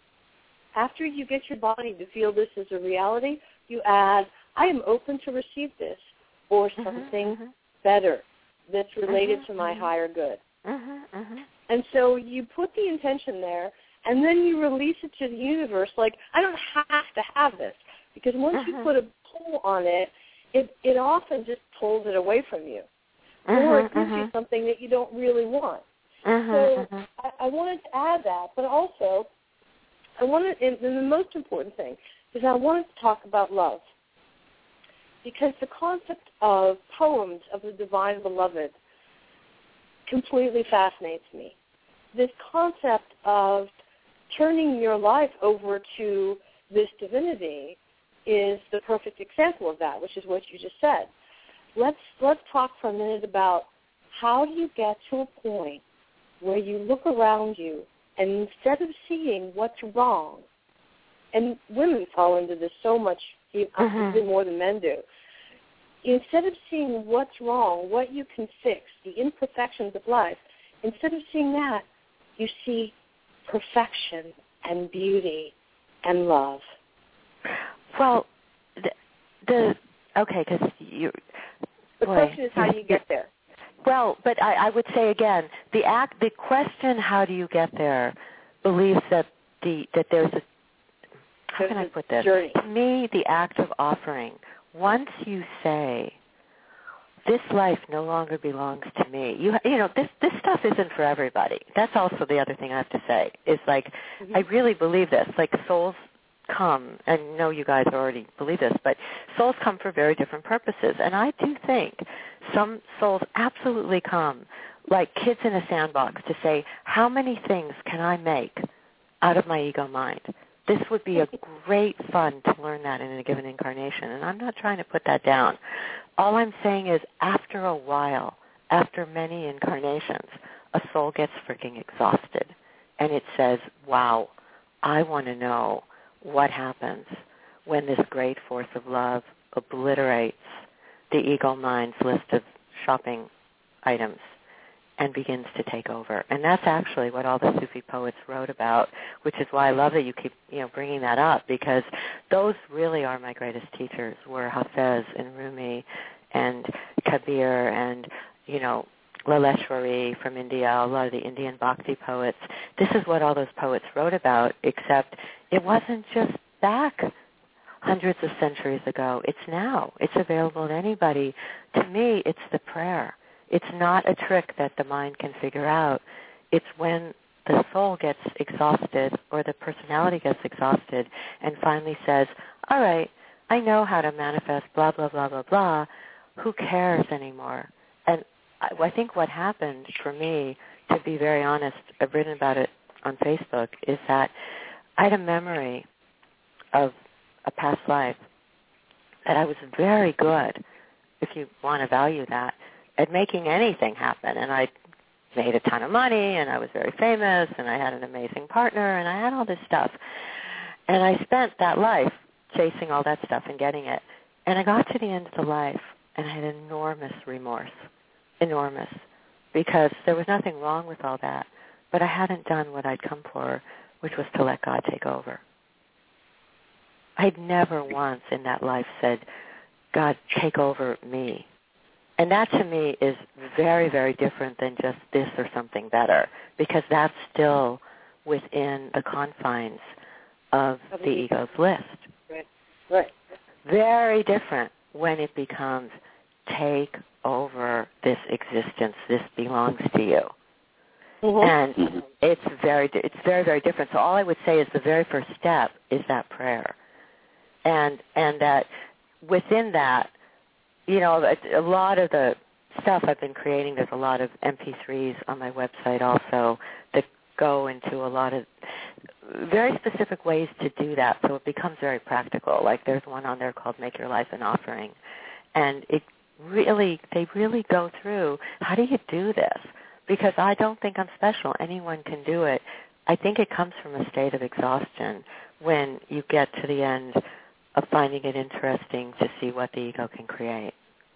Speaker 3: After you get your body to feel this as a reality, you add, I am open to receive this, or something mm-hmm. better that's related mm-hmm. to my mm-hmm. higher good.
Speaker 4: Mm-hmm. Mm-hmm.
Speaker 3: And so you put the intention there, and then you release it to the universe like, I don't have to have this. Because once mm-hmm. you put a pull on it, it, it often just pulls it away from you. Mm-hmm. Or it gives mm-hmm. you something that you don't really want.
Speaker 4: Mm-hmm.
Speaker 3: So
Speaker 4: mm-hmm.
Speaker 3: I, I wanted to add that, but also I wanted, and the most important thing is I wanted to talk about love. Because the concept of poems of the divine beloved completely fascinates me. This concept of turning your life over to this divinity is the perfect example of that, which is what you just said. Let's let's talk for a minute about how do you get to a point where you look around you and instead of seeing what's wrong, and women fall into this so much
Speaker 4: mm-hmm.
Speaker 3: even more than men do, instead of seeing what's wrong, what you can fix, the imperfections of life, instead of seeing that, you see perfection and beauty and love.
Speaker 4: Well, the, the okay, because you.
Speaker 3: The
Speaker 4: boy,
Speaker 3: question is how do you get there?
Speaker 4: Well, but I, I would say again, the act, the question, how do you get there, believes that the that there's a. How
Speaker 3: there's
Speaker 4: can I put this?
Speaker 3: Journey.
Speaker 4: To me, the act of offering. Once you say, this life no longer belongs to me, you you know, this, this stuff isn't for everybody. That's also the other thing I have to say, is like, mm-hmm. I really believe this. Like souls come, and I know you guys already believe this, but souls come for very different purposes. And I do think some souls absolutely come like kids in a sandbox to say, how many things can I make out of my ego mind? This would be a great fun to learn that in a given incarnation, and I'm not trying to put that down. All I'm saying is after a while, after many incarnations, a soul gets freaking exhausted, and it says, wow, I want to know what happens when this great force of love obliterates the ego mind's list of shopping items and begins to take over. And that's actually what all the Sufi poets wrote about, which is why I love that you keep, you know, bringing that up, because those really are my greatest teachers, were Hafez and Rumi and Kabir and, you know, Laleshwari from India, a lot of the Indian Bhakti poets. This is what all those poets wrote about, except it wasn't just back hundreds of centuries ago. It's now. It's available to anybody. To me, it's the prayer. It's not a trick that the mind can figure out. It's when the soul gets exhausted or the personality gets exhausted and finally says, all right, I know how to manifest blah, blah, blah, blah, blah. Who cares anymore? And I, I think what happened for me, to be very honest, I've written about it on Facebook, is that I had a memory of a past life that I was very good, if you want to value that, at making anything happen. And I made a ton of money, and I was very famous, and I had an amazing partner, and I had all this stuff. And I spent that life chasing all that stuff and getting it. And I got to the end of the life, and I had enormous remorse, enormous, because there was nothing wrong with all that, but I hadn't done what I'd come for, which was to let God take over. I'd never once in that life said, God, take over me. And that to me is very, very different than just this or something better, because that's still within the confines of the ego's list.
Speaker 3: Right. Right.
Speaker 4: Very different when it becomes take over this existence. This belongs to you. Mm-hmm. And it's very, it's very, very different. So all I would say is the very first step is that prayer, and and that within that, you know, a, a lot of the stuff I've been creating, there's a lot of M P threes on my website also that go into a lot of very specific ways to do that, so it becomes very practical. Like there's one on there called Make Your Life an Offering, and it really, they really go through, how do you do this? Because I don't think I'm special. Anyone can do it. I think it comes from a state of exhaustion when you get to the end of finding it interesting to see what the ego can create.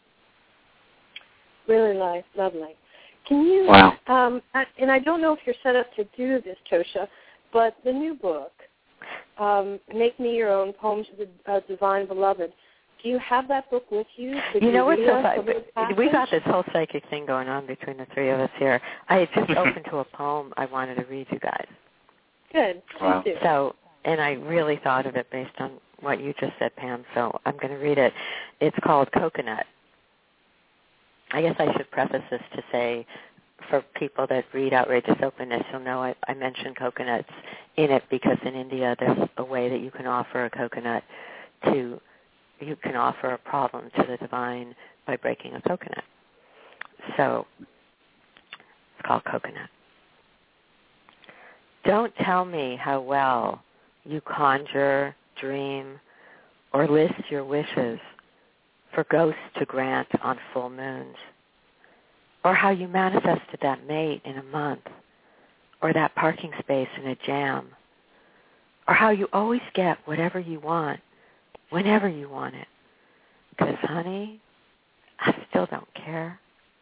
Speaker 3: Really nice, lovely. Can you,
Speaker 2: wow.
Speaker 3: um, I, and I don't know if you're set up to do this, Tosha, but the new book, um, Make Me Your Own, Poems of the uh, Divine Beloved, do you have that book with you? Could
Speaker 4: you know
Speaker 3: you
Speaker 4: what's so funny? We got this whole psychic thing going on between the three of us here. I had just opened to a poem I wanted to read you guys.
Speaker 3: Good.
Speaker 2: Wow.
Speaker 3: Please do.
Speaker 4: So, and I really thought of it based on what you just said, Pam, so I'm going to read it. It's called Coconut. I guess I should preface this to say, for people that read Outrageous Openness, you'll know I, I mentioned coconuts in it because in India there's a way that you can offer a coconut to, you can offer a problem to the divine by breaking a coconut. So it's called Coconut. Don't tell me how well you conjure, dream, or list your wishes for ghosts to grant on full moons, or how you manifested that mate in a month, or that parking space in a jam, or how you always get whatever you want, whenever you want it. Because, honey, I still don't care.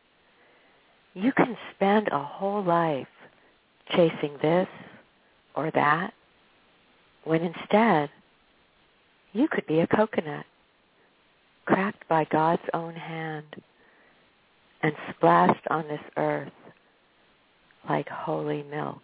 Speaker 4: You can spend a whole life chasing this or that, when instead you could be a coconut, cracked by God's own hand and splashed on this earth like holy milk.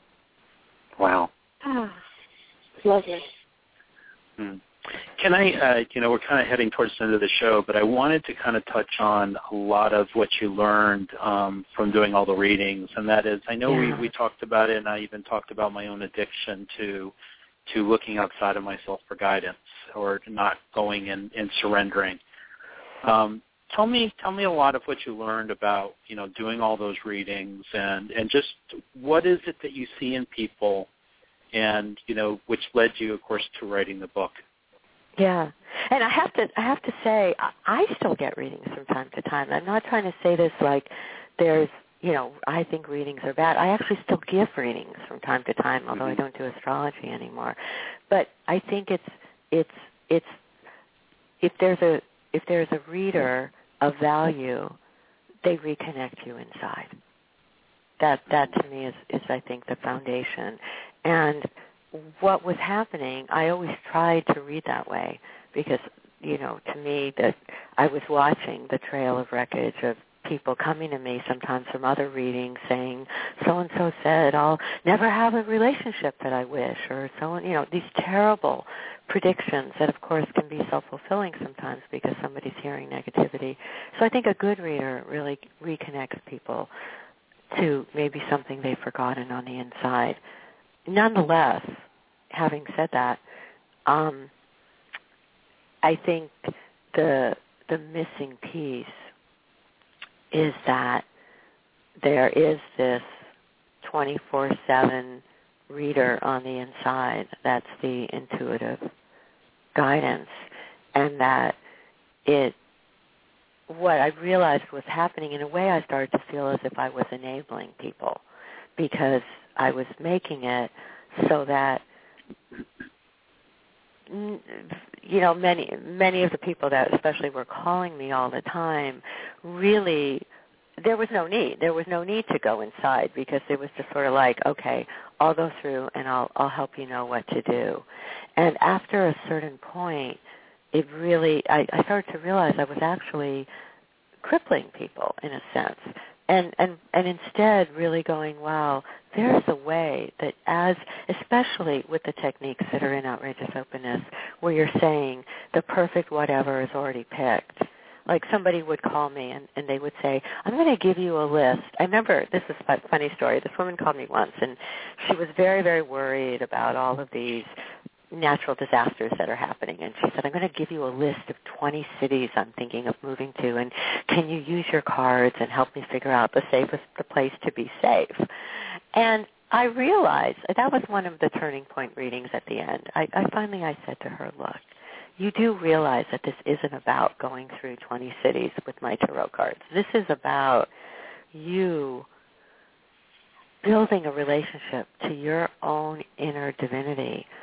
Speaker 2: Wow.
Speaker 3: Ah, lovely.
Speaker 2: Hmm. Can I, uh, you know, we're kind of heading towards the end of the show, but I wanted to kind of touch on a lot of what you learned um, from doing all the readings, and that is, I know
Speaker 4: yeah.
Speaker 2: we, we talked about it, and I even talked about my own addiction to to looking outside of myself for guidance or not going and, and surrendering. Um, tell me, tell me a lot of what you learned about, you know, doing all those readings, and, and just what is it that you see in people, and you know, which led you, of course, to writing the book.
Speaker 4: Yeah, and I have to I have to say I still get readings from time to time. I'm not trying to say this like there's, you know, I think readings are bad. I actually still give readings from time to time, although
Speaker 2: mm-hmm.
Speaker 4: I don't do astrology anymore. But I think it's it's it's if there's a if there's a reader of value, they reconnect you inside. That that to me is, is I think the foundation. And what was happening, I always tried to read that way because, you know, to me that I was watching the trail of wreckage of people coming to me sometimes from other readings saying, so-and-so said I'll never have a relationship that I wish, or so, you know, these terrible predictions that, of course, can be self-fulfilling sometimes because somebody's hearing negativity. So I think a good reader really reconnects people to maybe something they've forgotten on the inside. Nonetheless, having said that, um, I think the the missing piece is that there is this twenty-four seven reader on the inside. That's the intuitive guidance, and that it. What I realized was happening, in a way I started to feel as if I was enabling people because I was making it so that, you know, many many of the people that especially were calling me all the time, really, there was no need. There was no need to go inside because it was just sort of like, okay, I'll go through and I'll I'll help you know what to do. And after a certain point, it really, I, I started to realize I was actually crippling people in a sense. And, and and instead really going, wow, there's a way that as, especially with the techniques that are in Outrageous Openness, where you're saying the perfect whatever is already picked. Like somebody would call me and, and they would say, I'm going to give you a list. I remember, this is a funny story, this woman called me once and she was very, very worried about all of these natural disasters that are happening, and she said, I'm going to give you a list of twenty cities I'm thinking of moving to, and can you use your cards and help me figure out the safest the place to be safe? And I realized that was one of the turning point readings at the end. I, I finally I said to her, look, you do realize that this isn't about going through twenty cities with my tarot cards. This is about you building a relationship to your own inner divinity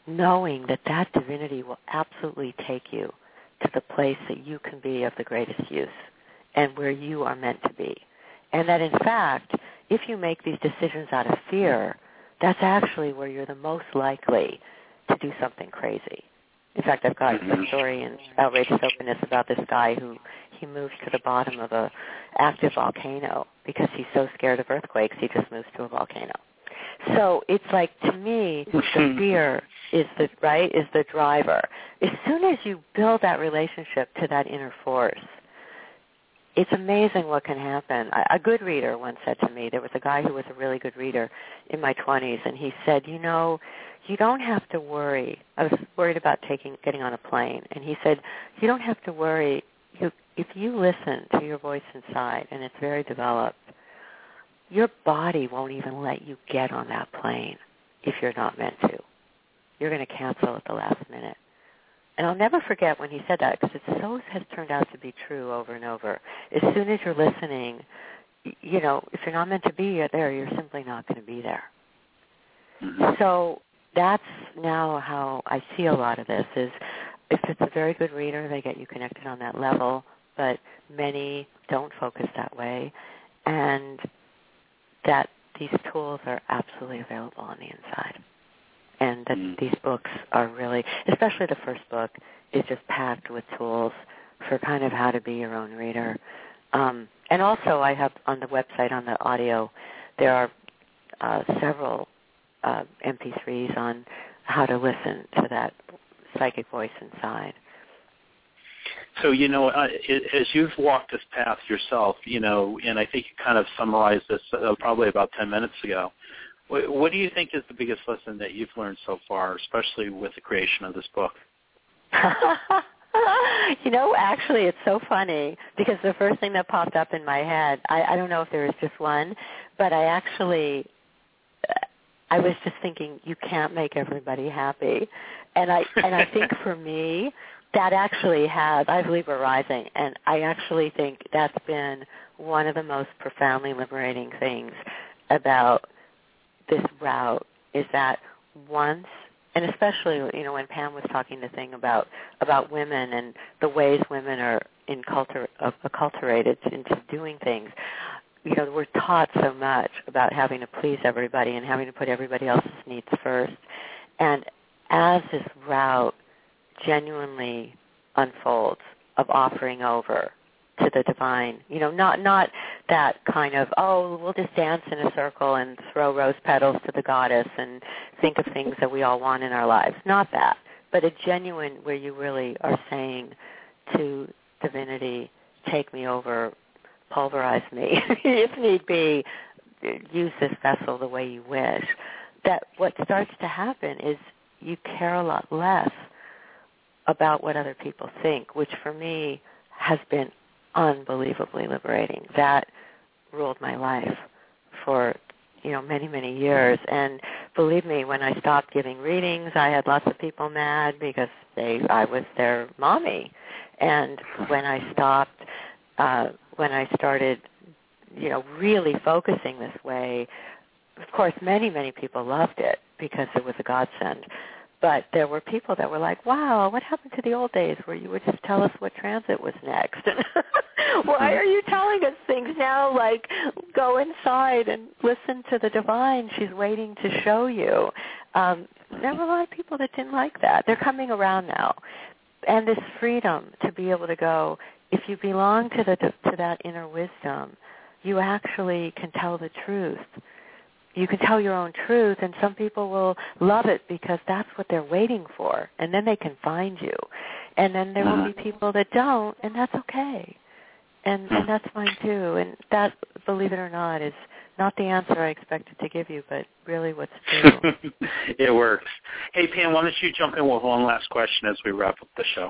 Speaker 4: knowing that that divinity will absolutely take you to the place that you can be of the greatest use and where you are meant to be. And that, in fact, if you make these decisions out of fear, that's actually where you're the most likely to do something crazy. In fact, I've got a story in Outrageous Openness about this guy who he moved to the bottom of a active volcano because he's so scared of earthquakes, he just moves to a volcano. So it's like, to me, the fear is the right is the driver. As soon as you build that relationship to that inner force, it's amazing what can happen. A good reader once said to me, there was a guy who was a really good reader in my twenties, and he said, you know, you don't have to worry. I was worried about taking getting on a plane, and he said, you don't have to worry. You, if you listen to your voice inside, and it's very developed, your body won't even let you get on that plane if you're not meant to. You're going to cancel at the last minute. And I'll never forget when he said that, because it so has turned out to be true over and over. As soon as you're listening, you know, if you're not meant to be there, you're simply not going to be there. Mm-hmm. So that's now how I see a lot of this, is if it's a very good reader, they get you connected on that level, but many don't focus that way, and that these tools are absolutely available on the inside. And that mm. these books are really, especially the first book, is just packed with tools for kind of how to be your own reader. Um, and also I have on the website, on the audio, there are uh, several uh, M P threes on how to listen to that psychic voice inside.
Speaker 2: So, you know, uh, as you've walked this path yourself, you know, and I think you kind of summarized this uh, probably about ten minutes ago, what do you think is the biggest lesson that you've learned so far, especially with the creation of this book?
Speaker 4: You know, actually, it's so funny because the first thing that popped up in my head, I, I don't know if there was just one, but I actually, I was just thinking, you can't make everybody happy. And I, and I think for me, that actually has, I believe we're rising, and I actually think that's been one of the most profoundly liberating things about this route, is that once, and especially, you know, when Pam was talking the thing about about women and the ways women are incultur- acculturated into doing things, you know, we're taught so much about having to please everybody and having to put everybody else's needs first. And as this route genuinely unfolds of offering over to the divine, you know, not not that kind of, oh, we'll just dance in a circle and throw rose petals to the goddess and think of things that we all want in our lives. Not that, but a genuine where you really are saying to divinity, take me over, pulverize me, if need be, use this vessel the way you wish. That what starts to happen is you care a lot less about what other people think, which for me has been unbelievably liberating. That ruled my life for, you know, many, many years. And believe me, when I stopped giving readings, I had lots of people mad because they I was their mommy. And when I stopped, uh, when I started, you know, really focusing this way, of course, many, many people loved it because it was a godsend. But there were people that were like, wow, what happened to the old days where you would just tell us what transit was next? Why are you telling us things now, like go inside and listen to the divine? She's waiting to show you. Um, there were a lot of people that didn't like that. They're coming around now. And this freedom to be able to go, if you belong to, the, to that inner wisdom, you actually can tell the truth. You can tell your own truth, and some people will love it because that's what they're waiting for, and then they can find you. And then there will be people that don't, and that's okay. And, and that's fine, too. And that, believe it or not, is not the answer I expected to give you, but really what's true.
Speaker 2: It works. Hey, Pam, why don't you jump in with one last question as we wrap up the show?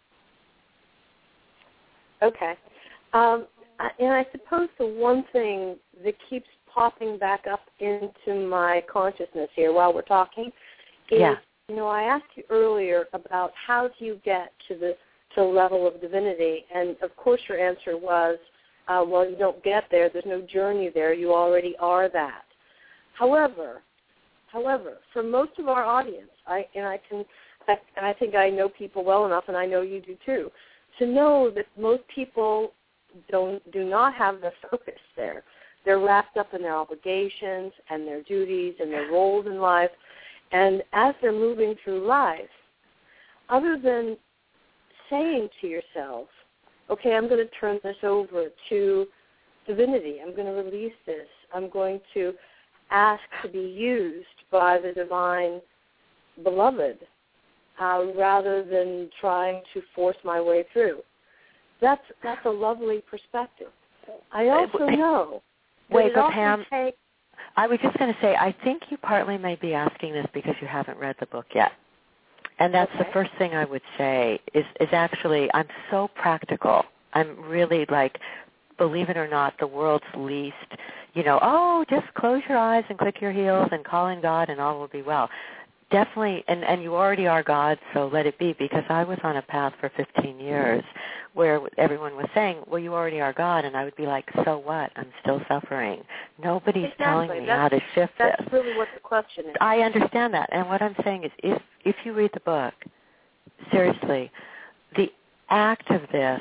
Speaker 3: Okay. Um, and I suppose the one thing that keeps popping back up into my consciousness here while we're talking is,
Speaker 4: yeah.
Speaker 3: you know, I asked you earlier about how do you get to the to the level of divinity, and of course your answer was, uh, well, you don't get there. There's no journey there. You already are that. However, However, for most of our audience, I and I can, I, and I think I know people well enough, and I know you do too, to know that most people don't do not have their focus there. They're wrapped up in their obligations and their duties and their roles in life, and as they're moving through life, other than saying to yourself, okay, I'm going to turn this over to divinity, I'm going to release this, I'm going to ask to be used by the divine beloved, uh, rather than trying to force my way through. That's that's a lovely perspective. I also know that
Speaker 4: Wait,
Speaker 3: it
Speaker 4: but
Speaker 3: often
Speaker 4: Pam,
Speaker 3: takes...
Speaker 4: I was just going to say, I think you partly may be asking this because you haven't read the book yet. And that's
Speaker 3: Okay.
Speaker 4: the first thing I would say is, is actually, I'm so practical. I'm really like, believe it or not, the world's least, you know, oh, just close your eyes and click your heels and call in God and all will be well. Definitely, and, and you already are God, so let it be, because I was on a path for fifteen years where everyone was saying, well, you already are God, and I would be like, so what? I'm still suffering. Nobody's
Speaker 3: Exactly.
Speaker 4: telling me
Speaker 3: That's,
Speaker 4: how to shift
Speaker 3: that's
Speaker 4: this.
Speaker 3: That's really what the question is.
Speaker 4: I understand that, and what I'm saying is if, if you read the book, seriously, the act of this,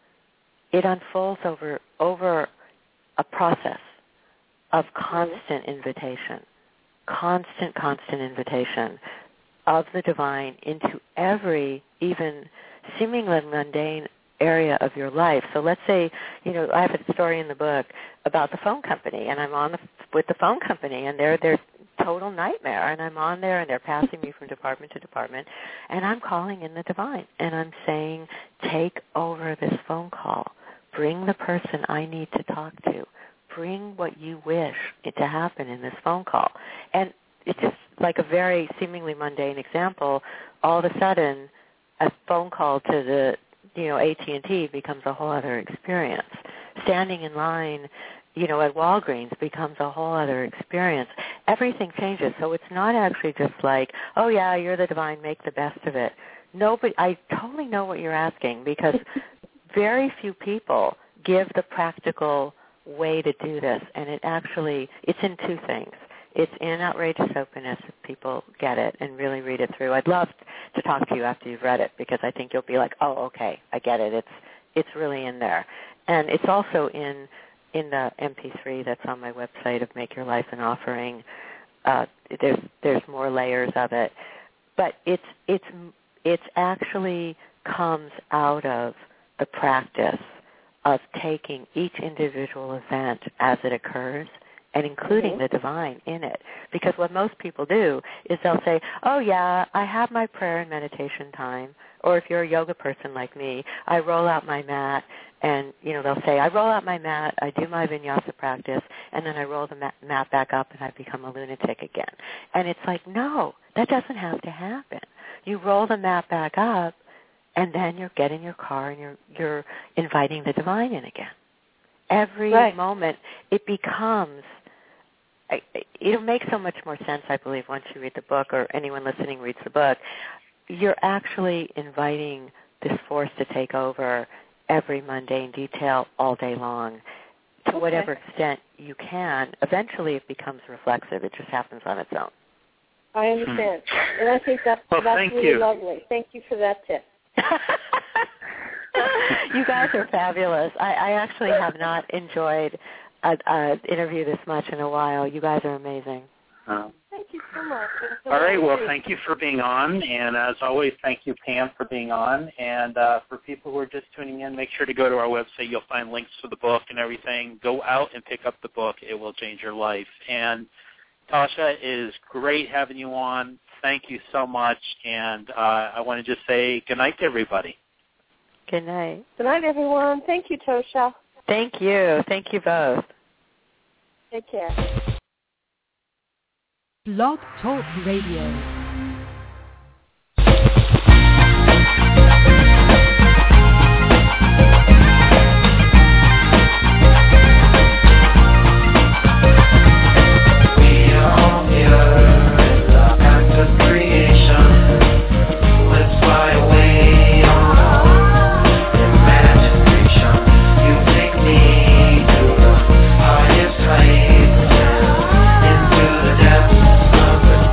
Speaker 4: it unfolds over over a process of constant invitation, constant, constant invitation of the divine into every, even seemingly mundane area of your life. So let's say, you know, I have a story in the book about the phone company, and I'm on the, with the phone company, and they're they're total nightmare, and I'm on there, and they're passing me from department to department, and I'm calling in the divine, and I'm saying, take over this phone call. Bring the person I need to talk to. Bring what you wish it to happen in this phone call. And it's just like a very seemingly mundane example. All of a sudden, a phone call to the, you know, A T and T becomes a whole other experience. Standing in line, you know, at Walgreens becomes a whole other experience. Everything changes. So it's not actually just like, oh, yeah, you're the divine, make the best of it. Nobody, I totally know what you're asking, because very few people give the practical way to do this, and it actually, it's in two things. It's in Outrageous Openness, if people get it and really read it through. I'd love to talk to you after you've read it, because I think you'll be like, oh, okay, I get it. It's it's really in there. And it's also in in the M P three that's on my website of Make Your Life an Offering. Uh, there's there's more layers of it. But it's it's it's actually comes out of the practice of taking each individual event as it occurs and including mm-hmm. the divine in it. Because what most people do is they'll say, oh, yeah, I have my prayer and meditation time. Or if you're a yoga person like me, I roll out my mat, and, you know, they'll say, I roll out my mat, I do my vinyasa practice, and then I roll the mat, mat back up and I become a lunatic again. And it's like, no, that doesn't have to happen. You roll the mat back up, and then you get in your car and you're you're inviting the divine in again. Every right. moment it becomes, it'll make so much more sense, I believe, once you read the book, or anyone listening reads the book. You're actually inviting this force to take over every mundane detail all day long to
Speaker 3: okay.
Speaker 4: whatever extent you can. Eventually it becomes reflexive. It just happens on its own.
Speaker 3: I understand. Hmm. And I think that,
Speaker 2: well,
Speaker 3: that's really
Speaker 2: you.
Speaker 3: lovely. Thank you for that tip.
Speaker 4: You guys are fabulous. I, I actually have not enjoyed an interview this much in a while. You guys are amazing.
Speaker 2: Oh.
Speaker 3: Thank you so much. So
Speaker 2: All right. Well, thank you for being on. And as always, thank you, Pam, for being on. And uh, for people who are just tuning in, make sure to go to our website. You'll find links to the book and everything. Go out and pick up the book. It will change your life. And Tasha, it is great having you on. Thank you so much. And uh, I want to just say good night to everybody.
Speaker 4: Good night.
Speaker 3: Good night, everyone. Thank you, Tosha.
Speaker 4: Thank you. Thank you both.
Speaker 3: Take care.
Speaker 1: Blog Talk Radio.
Speaker 5: Into the depths of the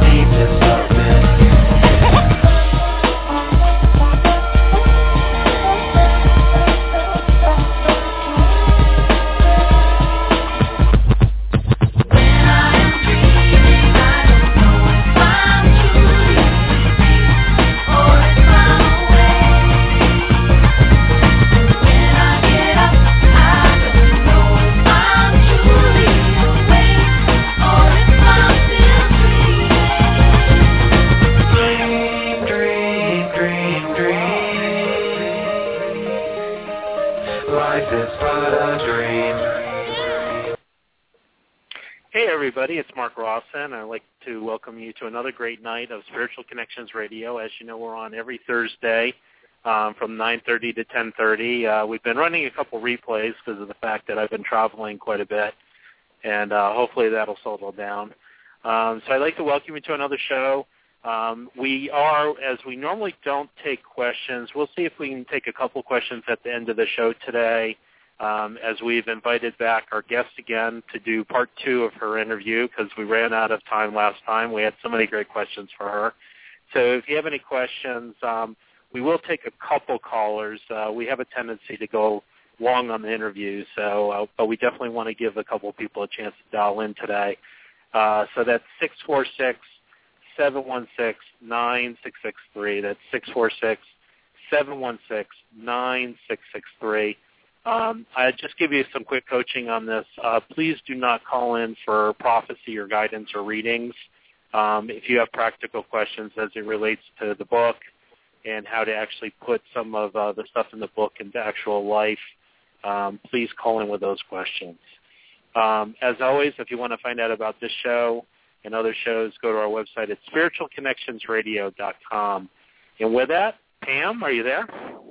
Speaker 2: Hey, everybody, it's Mark Rawson. I'd like to welcome you to another great night of Spiritual Connections Radio. As you know, we're on every Thursday um, from nine thirty to ten thirty. Uh, we've been running a couple replays because of the fact that I've been traveling quite a bit, and uh, hopefully that'll settle down. Um, so I'd like to welcome you to another show. Um, we are, as we normally don't take questions, we'll see if we can take a couple questions at the end of the show today. Um, as we've invited back our guest again to do part two of her interview because we ran out of time last time. We had so many great questions for her. So if you have any questions, um, we will take a couple callers. Uh, we have a tendency to go long on the interview, so uh, but we definitely want to give a couple people a chance to dial in today. Uh, so that's six four six, seven one six, nine six six three. That's six four six, seven one six, nine six six three. Um, I'll just give you some quick coaching on this. Uh, please do not call in for prophecy or guidance or readings. Um, if you have practical questions as it relates to the book and how to actually put some of uh, the stuff in the book into actual life, um, please call in with those questions. Um, as always, if you want to find out about this show and other shows, go to our website at spiritual connections radio dot com. And with that, Pam, are you there?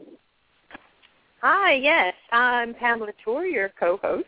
Speaker 3: Hi, yes. I'm Pamela Tour, your co-host.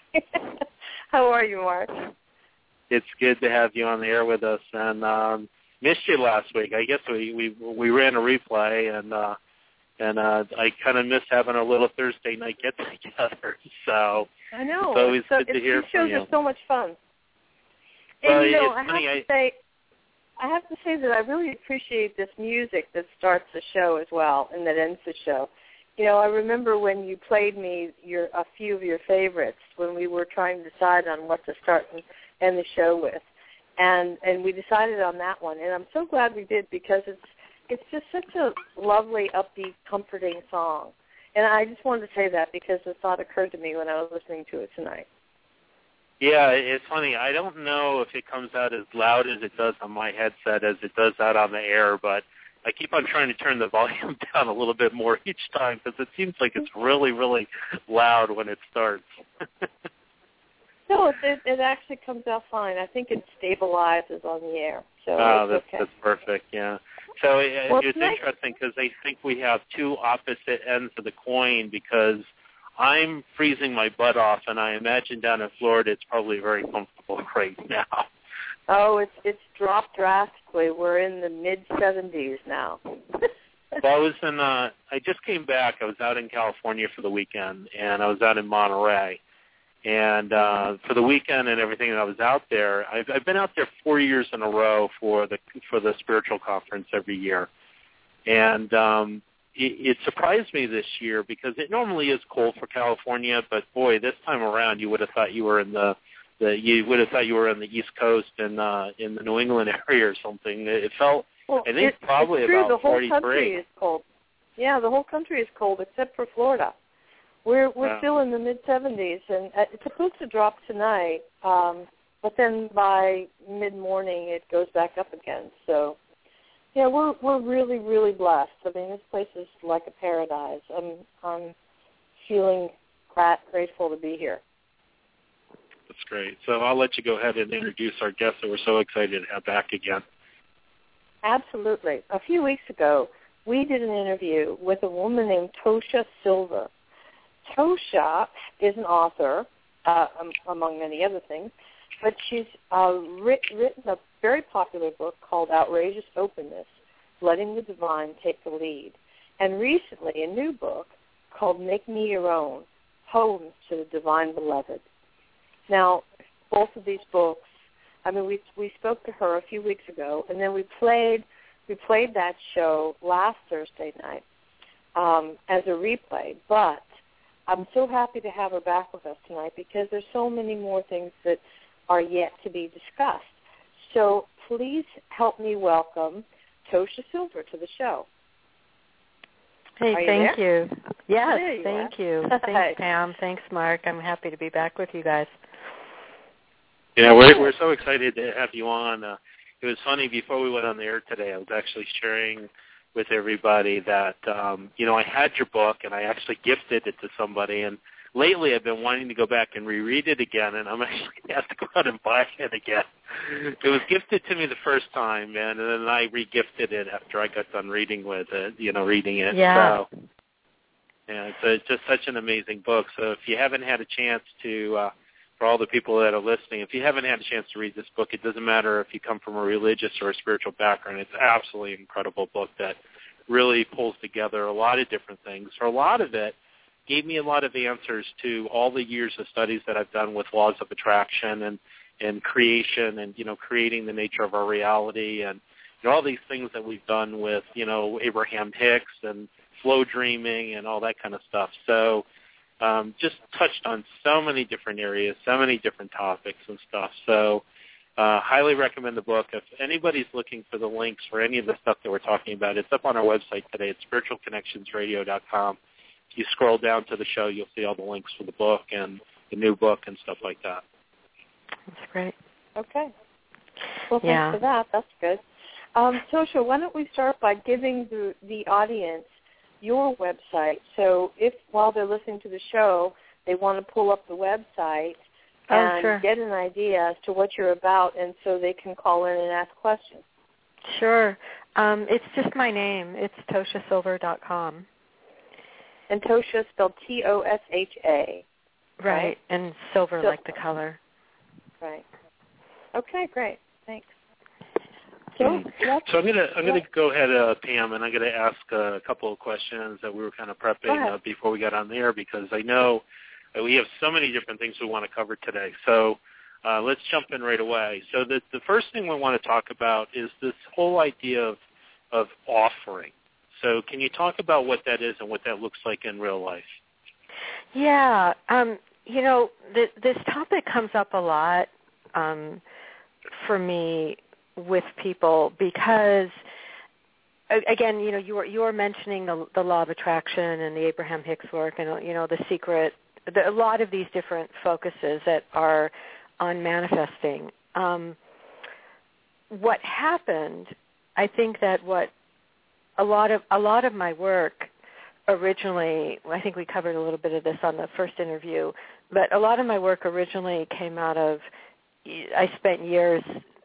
Speaker 3: How are you, Mark?
Speaker 2: It's good to have you on the air with us, and um, missed you last week. I guess we we, we ran a replay, and uh, and uh, I kind of missed having a little Thursday night get together. So
Speaker 3: I know.
Speaker 2: It's always
Speaker 3: so,
Speaker 2: good to hear
Speaker 3: these
Speaker 2: from
Speaker 3: shows
Speaker 2: you.
Speaker 3: are so much fun.
Speaker 2: Well,
Speaker 3: and you know,
Speaker 2: it's
Speaker 3: I have
Speaker 2: funny,
Speaker 3: to
Speaker 2: I,
Speaker 3: say, I have to say that I really appreciate this music that starts the show as well and that ends the show. You know, I remember when you played me your a few of your favorites when we were trying to decide on what to start and end the show with, and and we decided on that one. And I'm so glad we did because it's it's just such a lovely, upbeat, comforting song. And I just wanted to say that because the thought occurred to me when I was listening to it tonight.
Speaker 2: Yeah, it's funny. I don't know if it comes out as loud as it does on my headset as it does out on the air, but I keep on trying to turn the volume down a little bit more each time because it seems like it's really, really loud when it starts.
Speaker 3: No, it, it, it actually comes out fine. I think it stabilizes on the air. So
Speaker 2: oh,
Speaker 3: it's
Speaker 2: that's,
Speaker 3: okay.
Speaker 2: that's perfect, yeah. So it,
Speaker 3: well,
Speaker 2: it's
Speaker 3: nice.
Speaker 2: interesting because I think we have two opposite ends of the coin because I'm freezing my butt off, and I imagine down in Florida it's probably very comfortable right now.
Speaker 3: Oh, it's it's dropped drastically. We're in the mid seventies now.
Speaker 2: Well, I was in. Uh, I just came back. I was out in California for the weekend, and I was out in Monterey. And uh, for the weekend and everything, I was out there. I've, I've been out there four years in a row for the for the spiritual conference every year, and um, it, it surprised me this year because it normally is cold for California, but boy, this time around, you would have thought you were in the The, you would have thought you were on the East Coast and uh, in the New England area or something. It felt,
Speaker 3: well,
Speaker 2: I think,
Speaker 3: it,
Speaker 2: probably
Speaker 3: it's true.
Speaker 2: about
Speaker 3: the whole
Speaker 2: forty-three.
Speaker 3: country is cold. Yeah, the whole country is cold except for Florida. We're we're
Speaker 2: yeah.
Speaker 3: still in the mid seventies, and uh, it's supposed to drop tonight. Um, but then by mid morning, it goes back up again. So, yeah, we're we're really really blessed. I mean, this place is like a paradise. I'm I'm feeling grateful to be here.
Speaker 2: That's great. So I'll let you go ahead and introduce our guest that we're so excited to have back again.
Speaker 3: Absolutely. A few weeks ago, we did an interview with a woman named Tosha Silver. Tosha is an author, uh, um, among many other things, but she's uh, writ- written a very popular book called Outrageous Openness, Letting the Divine Take the Lead, and recently a new book called Make Me Your Own, Poems to the Divine Beloved. Now, both of these books, I mean, we we spoke to her a few weeks ago, and then we played we played that show last Thursday night um, as a replay. But I'm so happy to have her back with us tonight because there's so many more things that are yet to be discussed. So please help me welcome Tosha Silver to the show.
Speaker 4: Hey,
Speaker 3: Are
Speaker 4: thank
Speaker 3: you.
Speaker 4: you. Yes,
Speaker 3: There you
Speaker 4: thank
Speaker 3: are.
Speaker 4: you. Thanks, Pam. Thanks, Mark. I'm happy to be back with you guys.
Speaker 2: Yeah, we're we're so excited to have you on. Uh, it was funny, before we went on the air today, I was actually sharing with everybody that, um, you know, I had your book and I actually gifted it to somebody, and lately I've been wanting to go back and reread it again, and I'm actually going to have to go out and buy it again. It was gifted to me the first time, and then I re-gifted it after I got done reading with it, you know, reading it.
Speaker 4: Yeah.
Speaker 2: So, yeah, it's, a, it's just such an amazing book. So if you haven't had a chance to, uh, for all the people that are listening, if you haven't had a chance to read this book, it doesn't matter if you come from a religious or a spiritual background. It's absolutely an incredible book that really pulls together a lot of different things. For a lot of it, gave me a lot of answers to all the years of studies that I've done with laws of attraction and, and creation and, you know, creating the nature of our reality and, you know, all these things that we've done with, you know, Abraham Hicks and flow dreaming and all that kind of stuff. So um, just touched on so many different areas, so many different topics and stuff. So uh, highly recommend the book. If anybody's looking for the links for any of the stuff that we're talking about, it's up on our website today. It's spiritual connections radio dot com. If you scroll down to the show, you'll see all the links for the book and the new book and stuff like that.
Speaker 4: That's great.
Speaker 3: Okay. Well, thanks
Speaker 4: Yeah.
Speaker 3: for that. That's good. Um, Tosha, why don't we start by giving the, the audience your website. So if, while they're listening to the show, they want to pull up the website
Speaker 4: Oh,
Speaker 3: and
Speaker 4: sure.
Speaker 3: get an idea as to what you're about, and so they can call in and ask questions.
Speaker 4: Sure. Um, it's just my name. It's tosha silver dot com.
Speaker 3: And Tosha spelled T O S H A.
Speaker 4: Right.
Speaker 3: Right.
Speaker 4: And silver
Speaker 3: So-
Speaker 4: like the color.
Speaker 3: Right. Okay, great. Thanks. So, let's,
Speaker 2: So I'm gonna I'm gonna go ahead, uh, Pam, and I'm gonna ask uh, a couple of questions that we were kind of prepping uh, before we got on the air, because I know that we have so many different things we want to cover today. So uh, let's jump in right away. So the the first thing we want to talk about is this whole idea of of offering. So can you talk about what that is and what that looks like in real life?
Speaker 4: Yeah. Um, you know, th- this topic comes up a lot um, for me with people because, again, you know, you were you were mentioning the the law of attraction and the Abraham Hicks work, and you know, the secret. The, a lot of these different focuses that are on manifesting. Um, what happened? I think that what a lot of a lot of my work originally, I think we covered a little bit of this on the first interview, but a lot of my work originally came out of, I spent years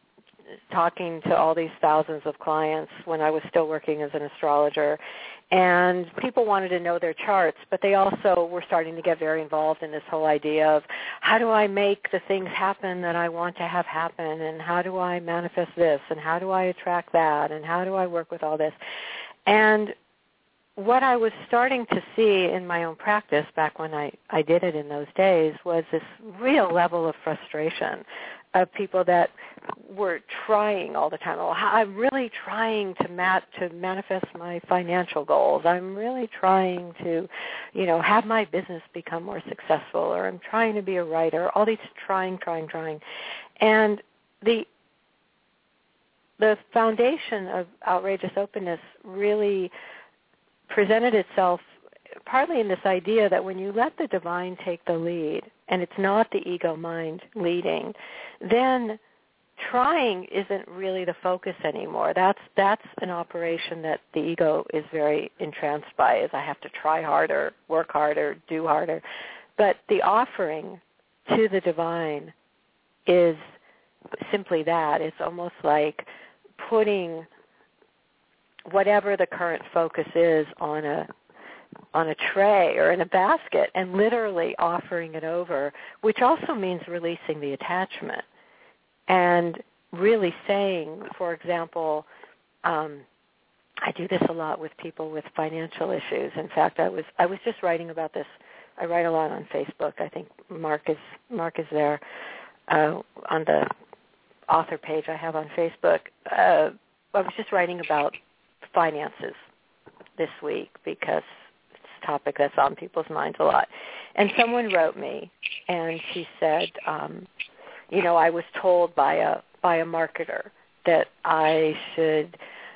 Speaker 4: talking to all these thousands of clients when I was still working as an astrologer, and people wanted to know their charts, but they also were starting to get very involved in this whole idea of how do I make the things happen that I want to have happen, and how do I manifest this, and how do I attract that, and how do I work with all this. And what I was starting to see in my own practice back when I, I did it in those days was this real level of frustration of people that were trying all the time. Oh, I'm really trying to mat to manifest my financial goals. I'm really trying to, you know, have my business become more successful, or I'm trying to be a writer. All these trying, trying, trying. And the the foundation of outrageous openness really presented itself partly in this idea that when you let the divine take the lead, and it's not the ego mind leading, then trying isn't really the focus anymore. That's that's an operation that the ego is very entranced by, is I have to try harder, work harder, do harder. But the offering to the divine is simply that. It's almost like putting whatever the current focus is on a on a tray or in a basket and literally offering it over, which also means releasing the attachment and really saying, for example, um, I do this a lot with people with financial issues. In fact, I was I was just writing about this. I write a lot on Facebook. I think Mark is Mark is there uh, on the author page I have on Facebook. Uh, I was just writing about finances this week because it's a topic that's on people's minds a lot. And someone wrote me, and she said, um, you know, I was told by a by a marketer that I should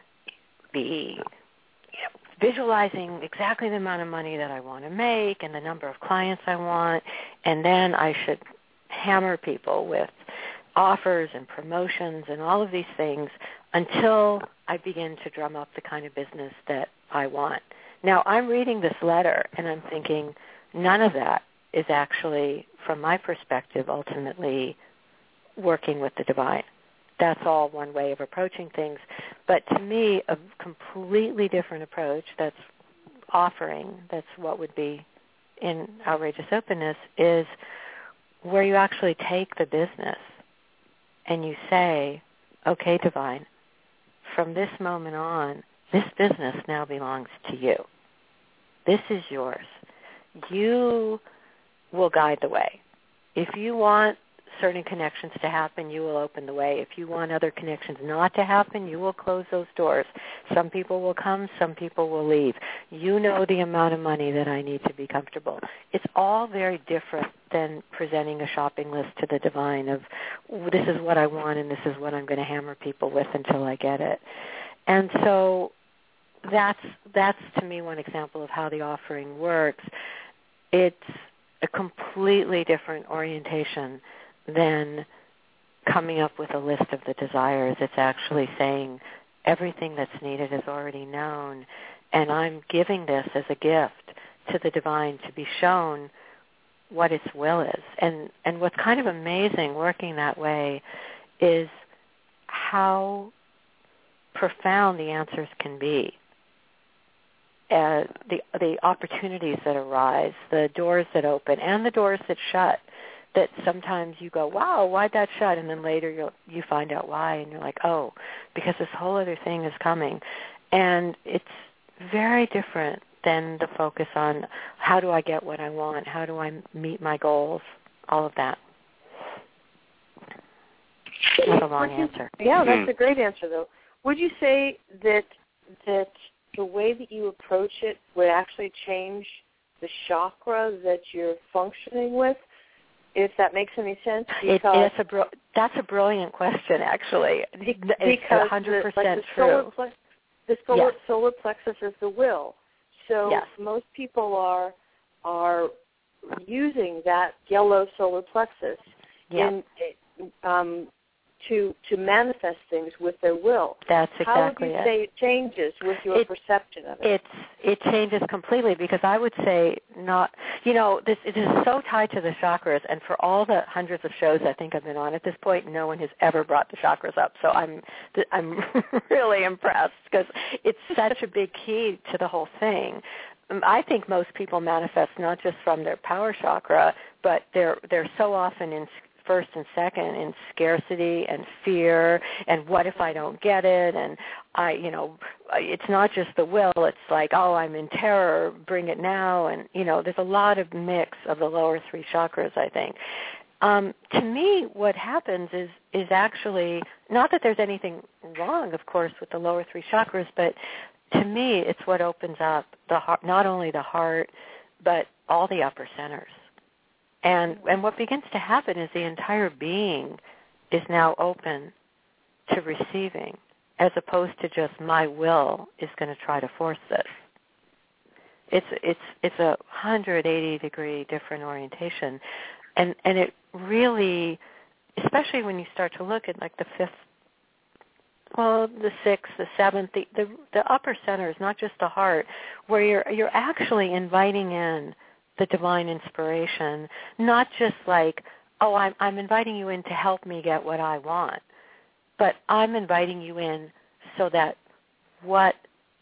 Speaker 4: be visualizing exactly the amount of money that I want to make and the number of clients I want, and then I should hammer people with offers and promotions and all of these things until I begin to drum up the kind of business that I want. Now, I'm reading this letter, and I'm thinking, none of that is actually, from my perspective, ultimately working with the divine. That's all one way of approaching things. But to me, a completely different approach that's offering, that's what would be in Outrageous Openness, is where you actually take the business and you say, okay, divine, from this moment on, this business now belongs to you. This is yours. You will guide the way. If you want certain connections to happen, you will open the way. If you want other connections not to happen, you will close those doors. Some people will come, some people will leave. You know the amount of money that I need to be comfortable. It's all very different than presenting a shopping list to the divine of this is what I want and this is what I'm going to hammer people with until I get it. And so that's that's to me one example of how the offering works. It's a completely different orientation than coming up with a list of the desires. It's actually saying everything that's needed is already known, and I'm giving this as a gift to the divine to be shown what its will is. And, and what's kind of amazing working that way is how profound the answers can be. Uh, the the opportunities that arise, the doors that open, and the doors that shut, that sometimes you go, wow, why'd that shut? And then later you you find out why, and you're like, oh, because this whole other thing is coming. And it's very different than the focus on how do I get what I want, how do I meet my goals, all of that. That's a long answer.
Speaker 3: Yeah, that's a great answer, though. Would you say that that the way that you approach it would actually change the chakra that you're functioning with, if that makes any sense?
Speaker 4: It, it's a bro- that's a brilliant question, actually.
Speaker 3: Because
Speaker 4: it's one hundred percent
Speaker 3: the, like the
Speaker 4: true.
Speaker 3: Solar plex- the solar,
Speaker 4: yes.
Speaker 3: solar plexus is the will. So
Speaker 4: yes.
Speaker 3: most people are are using that yellow solar plexus
Speaker 4: yep.
Speaker 3: in um, to to manifest things with their will.
Speaker 4: That's exactly
Speaker 3: How would you
Speaker 4: it.
Speaker 3: say it changes with your
Speaker 4: it,
Speaker 3: perception of it?
Speaker 4: It's it changes completely, because I would say not. You know, this it is so tied to the chakras, and for all the hundreds of shows I think I've been on at this point, no one has ever brought the chakras up. So I'm I'm really impressed, because it's such a big key to the whole thing. I think most people manifest not just from their power chakra, but they're they're so often in first and second in scarcity and fear and what if I don't get it, and I, you know, it's not just the will, it's like, oh, I'm in terror, bring it now, and, you know, there's a lot of mix of the lower three chakras, I think. Um, to me, what happens is, is actually, not that there's anything wrong, of course, with the lower three chakras, but to me, it's what opens up the heart, not only the heart, but all the upper centers. And and what begins to happen is the entire being is now open to receiving, as opposed to just my will is going to try to force this. It's it's it's a one hundred eighty degree different orientation, and and it really, especially when you start to look at like the fifth, well, the sixth, the seventh, the the, the upper centers, not just the heart, where you're you're actually inviting in the divine inspiration, not just like, oh, I'm, I'm inviting you in to help me get what I want, but I'm inviting you in so that what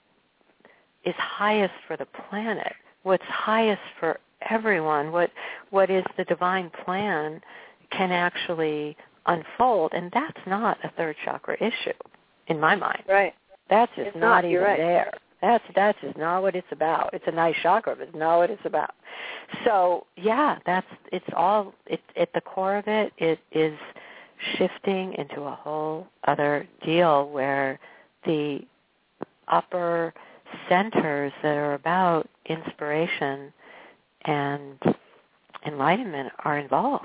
Speaker 4: is highest for the planet, what's highest for everyone, what what is the divine plan can actually unfold, and that's not a third chakra issue, in my mind.
Speaker 3: Right.
Speaker 4: That's just
Speaker 3: it's
Speaker 4: not,
Speaker 3: not
Speaker 4: even
Speaker 3: right.
Speaker 4: there. That's that's just not what it's about. It's a nice chakra, but it's not what it's about. So yeah, that's it's all. It, at the core of it, it is shifting into a whole other deal where the upper centers that are about inspiration and enlightenment are involved.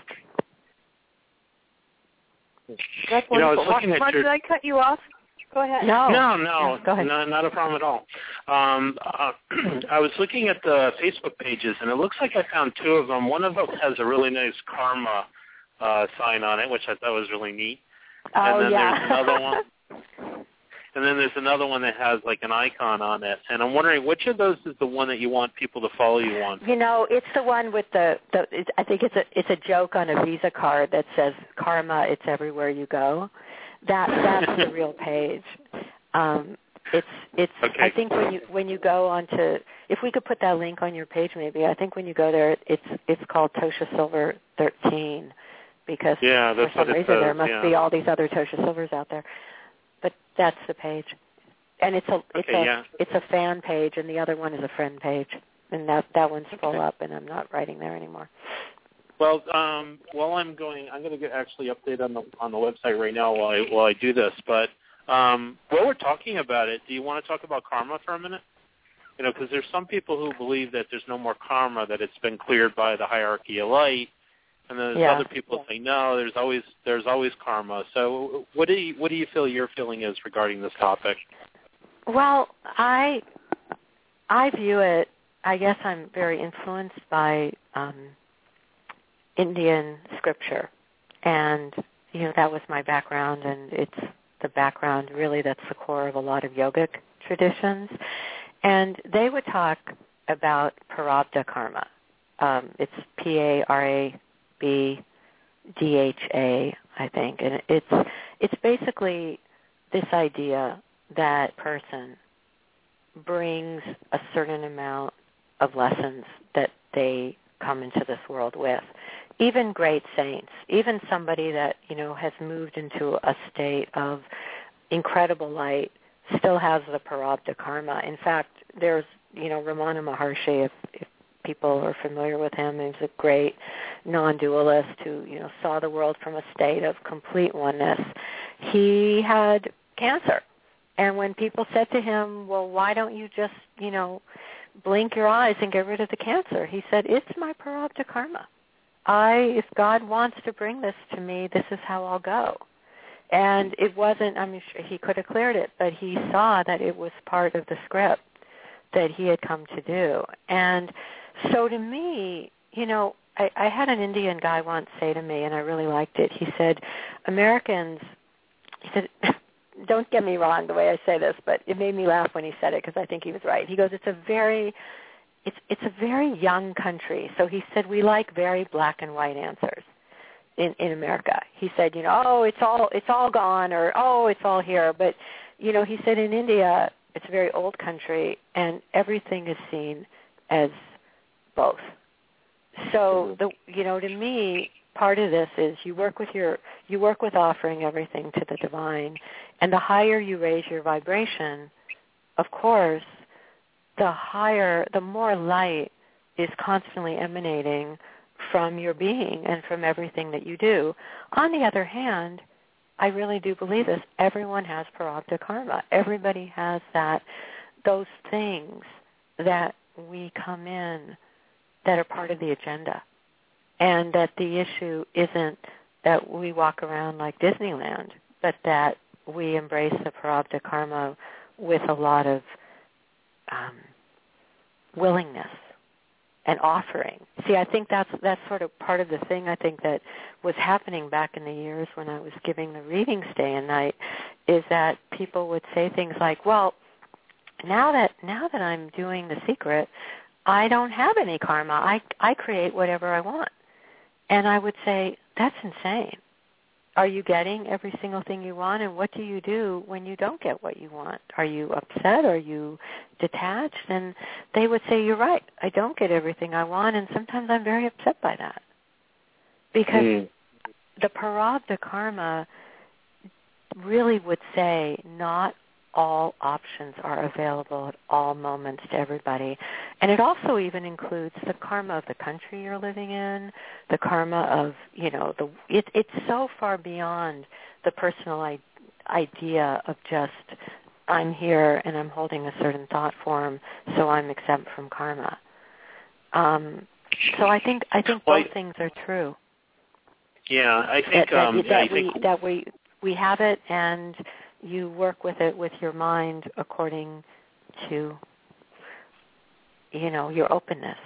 Speaker 3: That's
Speaker 5: You know, I
Speaker 3: wonderful.
Speaker 5: was looking
Speaker 3: Mark,
Speaker 5: at
Speaker 3: Mark,
Speaker 5: your...
Speaker 3: did I cut you off? Go ahead.
Speaker 4: No,
Speaker 5: no, no,
Speaker 4: Go ahead.
Speaker 5: no, not a problem at all. Um, uh, I was looking at the Facebook pages, and it looks like I found two of them. One of them has a really nice karma uh, sign on it, which I thought was really neat.
Speaker 4: Oh,
Speaker 5: and then
Speaker 4: yeah.
Speaker 5: there's another one. and then there's another one that has like an icon on it. And I'm wondering which of those is the one that you want people to follow you on?
Speaker 4: You know, it's the one with the, the it's, I think it's a it's a joke on a Visa card that says "Karma, it's everywhere you go." That that's the real page. Um, it's it's.
Speaker 5: Okay.
Speaker 4: I think when you when you go onto, if we could put that link on your page, maybe. I think when you go there, it's it's called Tosha Silver thirteen, because
Speaker 5: yeah, that's
Speaker 4: for some
Speaker 5: what it
Speaker 4: reason
Speaker 5: says,
Speaker 4: there must
Speaker 5: yeah.
Speaker 4: be all these other Tosha Silvers out there. But that's the page, and it's a it's
Speaker 5: okay,
Speaker 4: a
Speaker 5: yeah.
Speaker 4: it's a fan page, and the other one is a friend page, and that that one's full
Speaker 5: Okay.
Speaker 4: up, and I'm not writing there anymore.
Speaker 5: Well, um, while I'm going, I'm going to get actually update on the on the website right now while I while I do this. But um, while we're talking about it, do you want to talk about karma for a minute? You know, because there's some people who believe that there's no more karma, that it's been cleared by the hierarchy of light, and then there's
Speaker 4: Yeah.
Speaker 5: other people who say no, there's always there's always karma. So, what do you what do you feel your feeling is regarding this topic?
Speaker 4: Well, I I view it. I guess I'm very influenced by um, Indian scripture, and you know that was my background, and it's the background really that's the core of a lot of yogic traditions, and they would talk about Prarabdha karma. Um, it's P A R A B D H A, I think, and it's it's basically this idea that person brings a certain amount of lessons that they come into this world with. Even great saints, even somebody that, you know, has moved into a state of incredible light still has the Prarabdha karma. In fact, there's, you know, Ramana Maharshi, if, if people are familiar with him, he's a great non-dualist who, you know, saw the world from a state of complete oneness. He had cancer. And when people said to him, well, why don't you just, you know, blink your eyes and get rid of the cancer? He said, it's my Prarabdha karma. I, if God wants to bring this to me, this is how I'll go. And it wasn't, I mean, he could have cleared it, but he saw that it was part of the script that he had come to do. And so to me, you know, I, I had an Indian guy once say to me, and I really liked it. He said, Americans, he said, don't get me wrong the way I say this, but it made me laugh when he said it because I think he was right. He goes, it's a very, it's it's a very young country. So he said we like very black and white answers in in America. He said, you know, oh, it's all it's all gone, or oh, it's all here. But you know, he said in India, it's a very old country, and everything is seen as both. So the you know, to me, part of this is you work with your you work with offering everything to the divine, and the higher you raise your vibration, of course, the higher, the more light is constantly emanating from your being and from everything that you do. On the other hand, I really do believe this. Everyone has Prarabdha karma. Everybody has that, those things that we come in that are part of the agenda. And that the issue isn't that we walk around like Disneyland, but that we embrace the Prarabdha karma with a lot of um, willingness and offering. See, I think that's that's sort of part of the thing I think that was happening back in the years when I was giving the readings day and night, is that people would say things like, well, now that now that I'm doing The Secret, I don't have any karma. I, I create whatever I want. And I would say, that's insane. Are you getting every single thing you want? And what do you do when you don't get what you want? Are you upset? Are you detached? And they would say, you're right. I don't get everything I want, and sometimes I'm very upset by that. Because mm. the Prarabdha karma really would say not all options are available at all moments to everybody. And it also even includes the karma of the country you're living in, the karma of, you know, the it, it's so far beyond the personal I- idea of just, I'm here and I'm holding a certain thought form, so I'm exempt from karma. Um, so I think I think both well, things are true.
Speaker 5: Yeah, I think
Speaker 4: that,
Speaker 5: um,
Speaker 4: that, that
Speaker 5: I
Speaker 4: we
Speaker 5: think
Speaker 4: that we we have it, and you work with it with your mind according to, you know, your openness.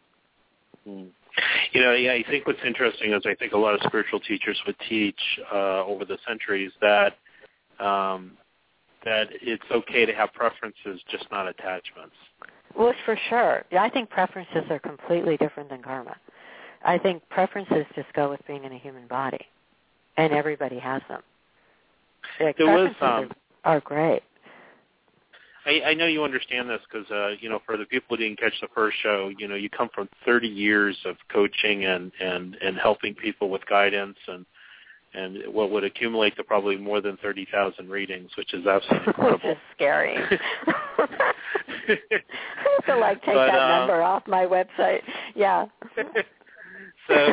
Speaker 5: You know, yeah, I think what's interesting is I think a lot of spiritual teachers would teach uh, over the centuries that um, that it's okay to have preferences, just not attachments.
Speaker 4: Well, for sure. Yeah, I think preferences are completely different than karma. I think preferences just go with being in a human body, and everybody has them. Like,
Speaker 5: there was,
Speaker 4: preferences
Speaker 5: um,
Speaker 4: are, are great.
Speaker 5: I, I know you understand this because, uh, you know, for the people who didn't catch the first show, you know, you come from thirty years of coaching and, and, and helping people with guidance and and what would accumulate to probably more than thirty thousand readings, which is absolutely incredible.
Speaker 4: Which is scary. I have to, like, take
Speaker 5: but,
Speaker 4: that
Speaker 5: um,
Speaker 4: number off my website. Yeah.
Speaker 5: So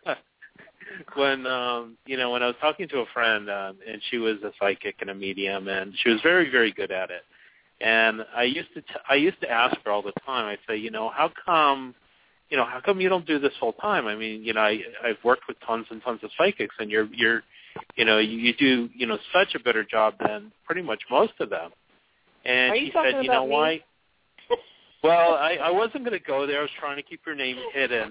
Speaker 5: when, um, you know, when I was talking to a friend, um, and she was a psychic and a medium, and she was very, very good at it. And I used to, t- I used to ask her all the time. I say, you know, how come, you know, how come you don't do this full time? I mean, you know, I, I've worked with tons and tons of psychics, and you're, you're, you know, you, you do, you know, such a better job than pretty much most of them. And
Speaker 3: Are
Speaker 5: she
Speaker 3: you talking
Speaker 5: said, you know,
Speaker 3: about me?
Speaker 5: why? Well, I, I wasn't going to go there. I was trying to keep your name hidden,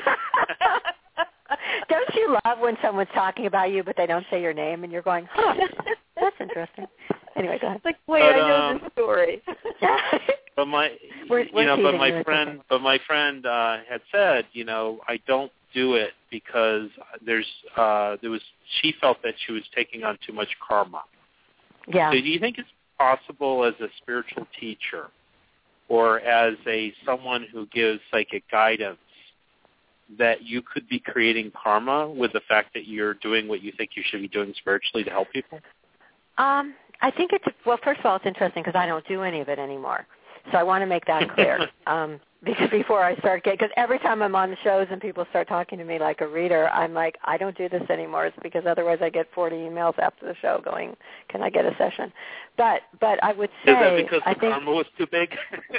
Speaker 5: but.
Speaker 4: Don't you love when someone's talking about you, but they don't say your name, and you're going, huh, that's interesting. Anyway, go ahead.
Speaker 3: Like, wait,
Speaker 5: But,
Speaker 3: I know
Speaker 5: um,
Speaker 3: this story.
Speaker 5: But my,
Speaker 4: We're- we're
Speaker 5: you know, but
Speaker 4: teasing
Speaker 5: my
Speaker 4: you, it's
Speaker 5: friend,
Speaker 4: okay.
Speaker 5: but my friend uh, had said, you know, I don't do it because there's, uh, there was, she felt that she was taking on too much karma.
Speaker 4: Yeah.
Speaker 5: So do you think it's possible as a spiritual teacher or as a someone who gives psychic guidance that you could be creating karma with the fact that you're doing what you think you should be doing spiritually to help people?
Speaker 4: Um, I think it's, well, first of all, it's interesting because I don't do any of it anymore. So I want to make that clear. um, because before I start getting, because every time I'm on the shows and people start talking to me like a reader, I'm like, I don't do this anymore. It's because otherwise I get forty emails after the show going, can I get a session? But but I would say,
Speaker 5: Is that because
Speaker 4: I
Speaker 5: the
Speaker 4: think,
Speaker 5: karma was too big?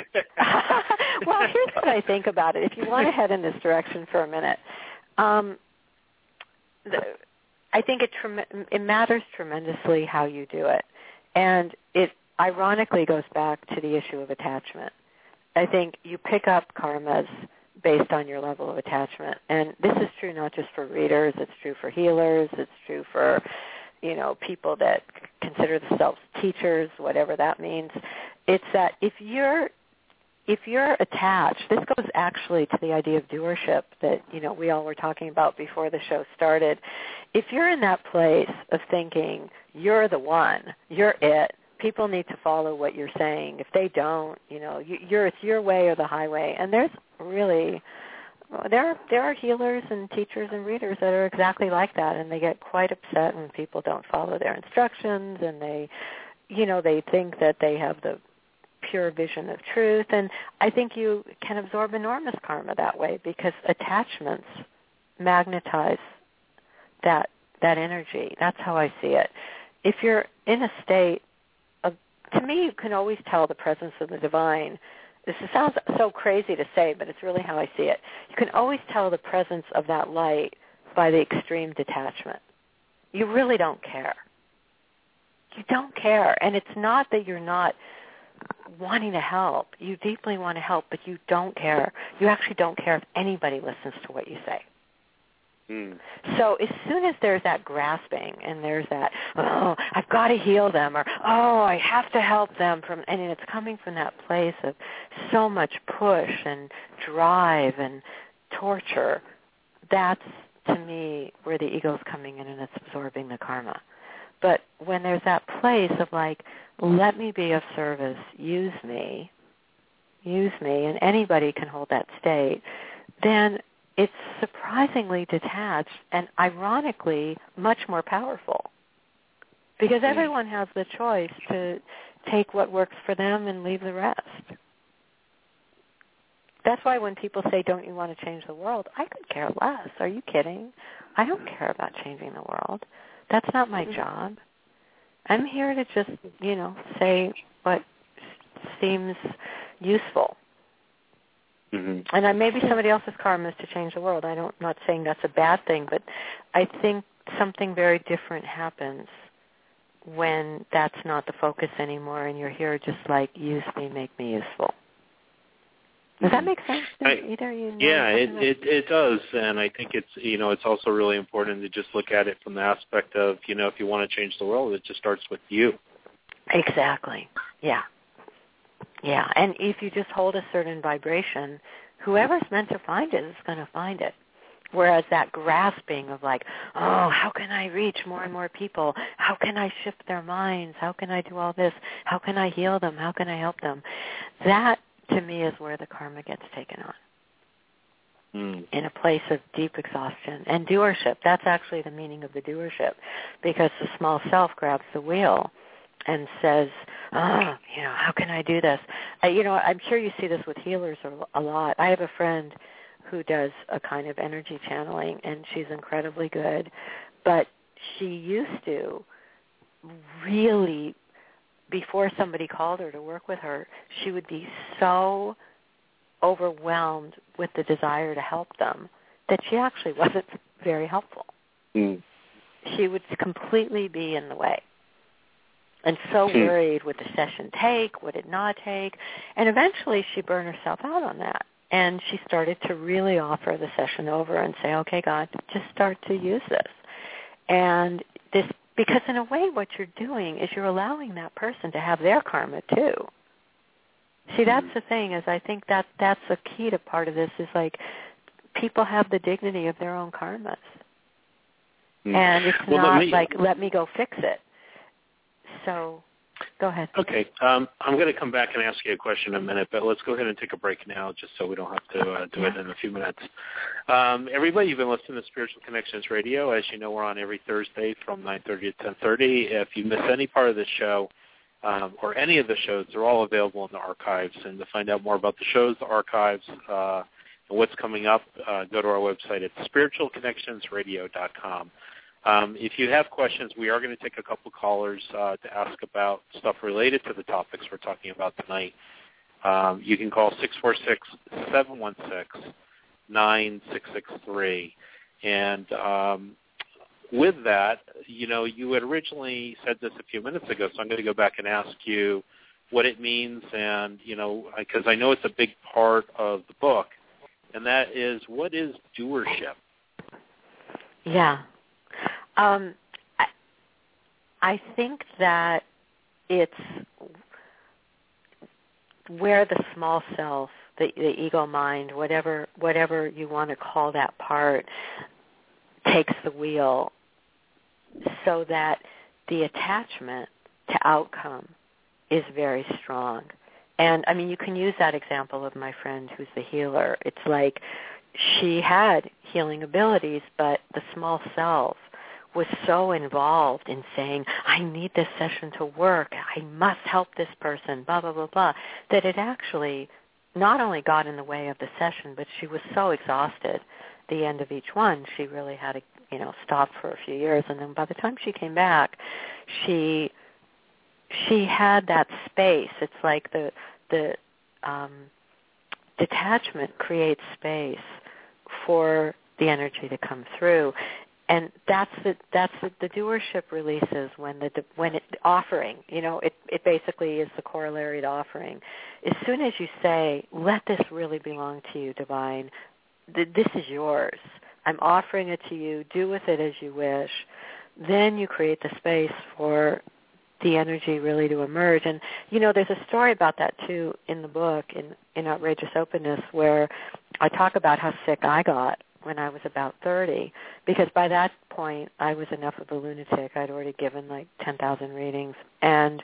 Speaker 4: well, here's what I think about it. If you want to head in this direction for a minute, um, the, I think it trem- it matters tremendously how you do it, and it ironically goes back to the issue of attachment. I think you pick up karmas based on your level of attachment, and this is true not just for readers. It's true for healers. It's true for, you know, people that consider themselves teachers, whatever that means. It's that if you're if you're attached, this goes actually to the idea of doership that, you know, we all were talking about before the show started. If you're in that place of thinking you're the one, you're it, people need to follow what you're saying. If they don't, you know, you, you're it's your way or the highway. And there's really there are, there are healers and teachers and readers that are exactly like that, and they get quite upset when people don't follow their instructions, and they, you know, they think that they have the pure vision of truth. And I think you can absorb enormous karma that way because attachments magnetize that that energy. That's how I see it. If you're in a state of, to me, you can always tell the presence of the divine. This sounds so crazy to say, but it's really how I see it. You can always tell the presence of that light by the extreme detachment. You really don't care. You don't care. And it's not that you're not wanting to help. You deeply want to help, but you don't care. You actually don't care if anybody listens to what you say.
Speaker 5: Mm.
Speaker 4: So as soon as there's that grasping and there's that, oh, I've got to heal them, or, oh, I have to help them, from, and it's coming from that place of so much push and drive and torture, that's, to me, where the ego's coming in and it's absorbing the karma. But when there's that place of like, let me be of service, use me, use me, and anybody can hold that state, then it's surprisingly detached and ironically much more powerful because everyone has the choice to take what works for them and leave the rest. That's why when people say, don't you want to change the world, I could care less. Are you kidding? I don't care about changing the world. That's not my job. I'm here to just, you know, say what seems useful.
Speaker 5: Mm-hmm.
Speaker 4: And I, maybe somebody else's karma is to change the world. I don't, I'm not saying that's a bad thing, but I think something very different happens when that's not the focus anymore and you're here just like, use me, make me useful. Does that make sense to
Speaker 5: I,
Speaker 4: either you? Know
Speaker 5: yeah, it,
Speaker 4: like
Speaker 5: it it does, and I think it's, you know, it's also really important to just look at it from the aspect of, you know, if you want to change the world, it just starts with you.
Speaker 4: Exactly. Yeah. Yeah. And if you just hold a certain vibration, whoever's meant to find it is going to find it. Whereas that grasping of like, oh, how can I reach more and more people? How can I shift their minds? How can I do all this? How can I heal them? How can I help them? That, to me, is where the karma gets taken on. Mm. In a place of deep exhaustion and doership. That's actually the meaning of the doership, because the small self grabs the wheel and says, oh, you know, how can I do this? Uh, you know, I'm sure you see this with healers a, a lot. I have a friend who does a kind of energy channeling, and she's incredibly good. But she used to really, before somebody called her to work with her, she would be so overwhelmed with the desire to help them that she actually wasn't very helpful. Mm. She would completely be in the way. And so mm. worried, would the session take, would it not take? And eventually she burned herself out on that. And she started to really offer the session over and say, okay, God, just start to use this. And this, because in a way what you're doing is you're allowing that person to have their karma too. See, that's the thing, is I think that that's the key to part of this, is like people have the dignity of their own karmas. Mm. And it's well, not let me, like, let me go fix it. So go ahead.
Speaker 5: Okay. Um, I'm going to come back and ask you a question in a minute, but let's go ahead and take a break now just so we don't have to uh, do yeah. it in a few minutes. Um, everybody, you've been listening to Spiritual Connections Radio. As you know, we're on every Thursday from nine thirty to ten thirty. If you miss any part of the show um, or any of the shows, they're all available in the archives. And to find out more about the shows, the archives, uh, and what's coming up, uh, go to our website at spiritual connections radio dot com. Um, if you have questions, we are going to take a couple callers uh, to ask about stuff related to the topics we're talking about tonight. Um, you can call six four six, seven one six, nine six six three. And um, with that, you know, you had originally said this a few minutes ago, so I'm going to go back and ask you what it means, and, you know, because I know it's a big part of the book, and that is, what is doership?
Speaker 4: Yeah. Um, I, I think that it's where the small self, the, the ego mind, whatever whatever you want to call that part, takes the wheel, so that the attachment to outcome is very strong. And, I mean, you can use that example of my friend who's the healer. It's like she had healing abilities, but the small self was so involved in saying, I need this session to work, I must help this person, blah, blah, blah, blah, that it actually not only got in the way of the session, but she was so exhausted the end of each one, she really had to, you know, stop for a few years. And then by the time she came back, she she had that space. It's like the the um, detachment creates space for the energy to come through. And that's the that's the, the doership releases when the when it offering, you know, it it basically is the corollary to offering. As soon as you say, let this really belong to you, divine, th- this is yours. I'm offering it to you. Do with it as you wish. Then you create the space for the energy really to emerge. And, you know, there's a story about that, too, in the book, in, in Outrageous Openness, where I talk about how sick I got when I was about thirty, because by that point I was enough of a lunatic. I'd already given like ten thousand readings. And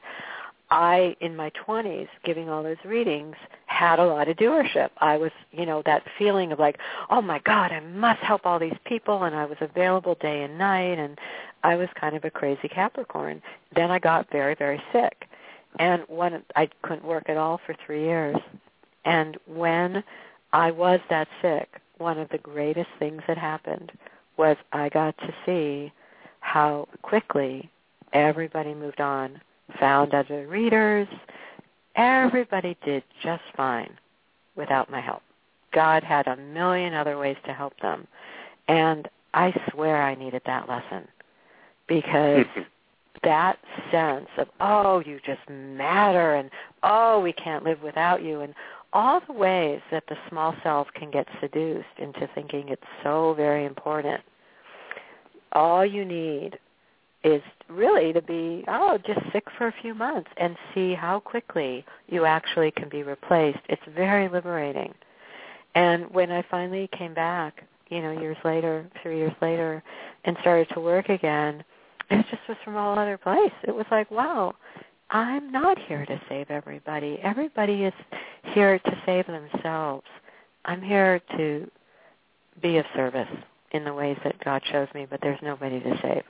Speaker 4: I, in my twenties, giving all those readings, had a lot of doership. I was, you know, that feeling of like, oh, my God, I must help all these people, and I was available day and night, and I was kind of a crazy Capricorn. Then I got very, very sick, and when I couldn't work at all for three years. And when I was that sick, one of the greatest things that happened was I got to see how quickly everybody moved on, found other readers. Everybody did just fine without my help. God had a million other ways to help them. And I swear I needed that lesson, because that sense of, oh, you just matter, and oh, we can't live without you, and all the ways that the small self can get seduced into thinking it's so very important. All you need is really to be, oh, just sick for a few months and see how quickly you actually can be replaced. It's very liberating. And when I finally came back, you know, years later, three years later, and started to work again, it just was from a whole other place. It was like, wow, I'm not here to save everybody. Everybody is here to save themselves. I'm here to be of service in the ways that God shows me, but there's nobody to save.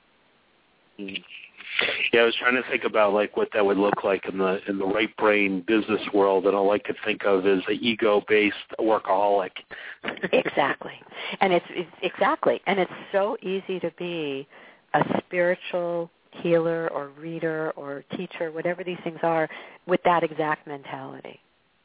Speaker 5: Yeah, I was trying to think about like what that would look like in the in the right brain business world, and all I could think of is an ego-based workaholic.
Speaker 4: Exactly, and it's, it's exactly, and it's so easy to be a spiritual healer or reader or teacher, whatever these things are, with that exact mentality,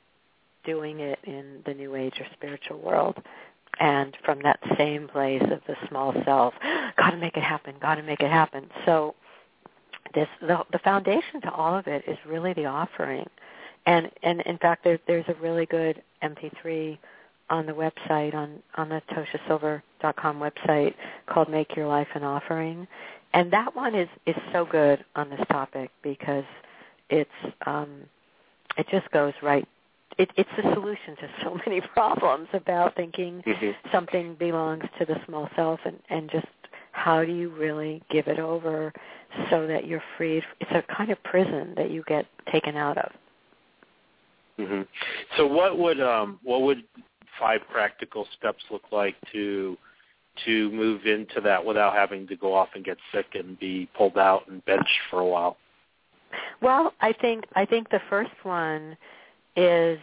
Speaker 4: doing it in the New Age or spiritual world. And from that same place of the small self, got to make it happen, got to make it happen. So this the, the foundation to all of it is really the offering. And, and in fact, there, there's a really good M P three on the website, on, on the tosha silver dot com website called Make Your Life an Offering. And that one is, is so good on this topic because it's um, it just goes right. It, it's the solution to so many problems about thinking mm-hmm. something belongs to the small self, and, and just how do you really give it over so that you're freed. It's a kind of prison that you get taken out of.
Speaker 5: Mm-hmm. So what would um, what would five practical steps look like to to move into that without having to go off and get sick and be pulled out and benched for a while?
Speaker 4: Well, I think I think the first one is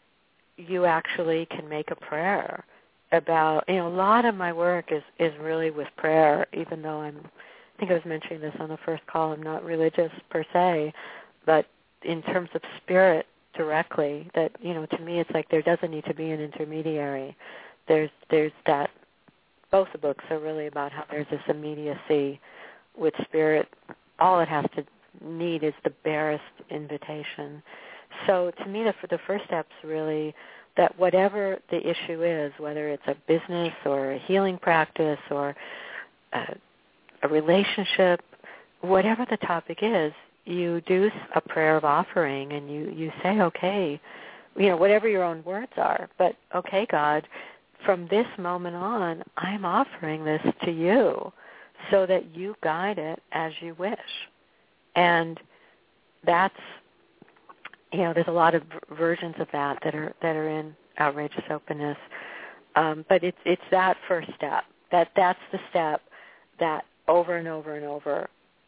Speaker 4: you actually can make a prayer about, you know, a lot of my work is, is really with prayer, even though I'm, I think I was mentioning this on the first call, I'm not religious per se, but in terms of spirit directly, that, you know, to me it's like there doesn't need to be an intermediary. There's, there's that, both the books are really about how there's this immediacy with spirit. All it has to need is the barest invitation. So to me, the, the first step's really that whatever the issue is, whether it's a business or a healing practice or a, a relationship, whatever the topic is, you do a prayer of offering and you, you say, okay, you know, whatever your own words are, but okay, God, from this moment on, I'm offering this to you so that you guide it as you wish. And that's, you know, there's a lot of versions of that that are that are in Outrageous Openness, um, but it's it's that first step. That that's the step that over and over and over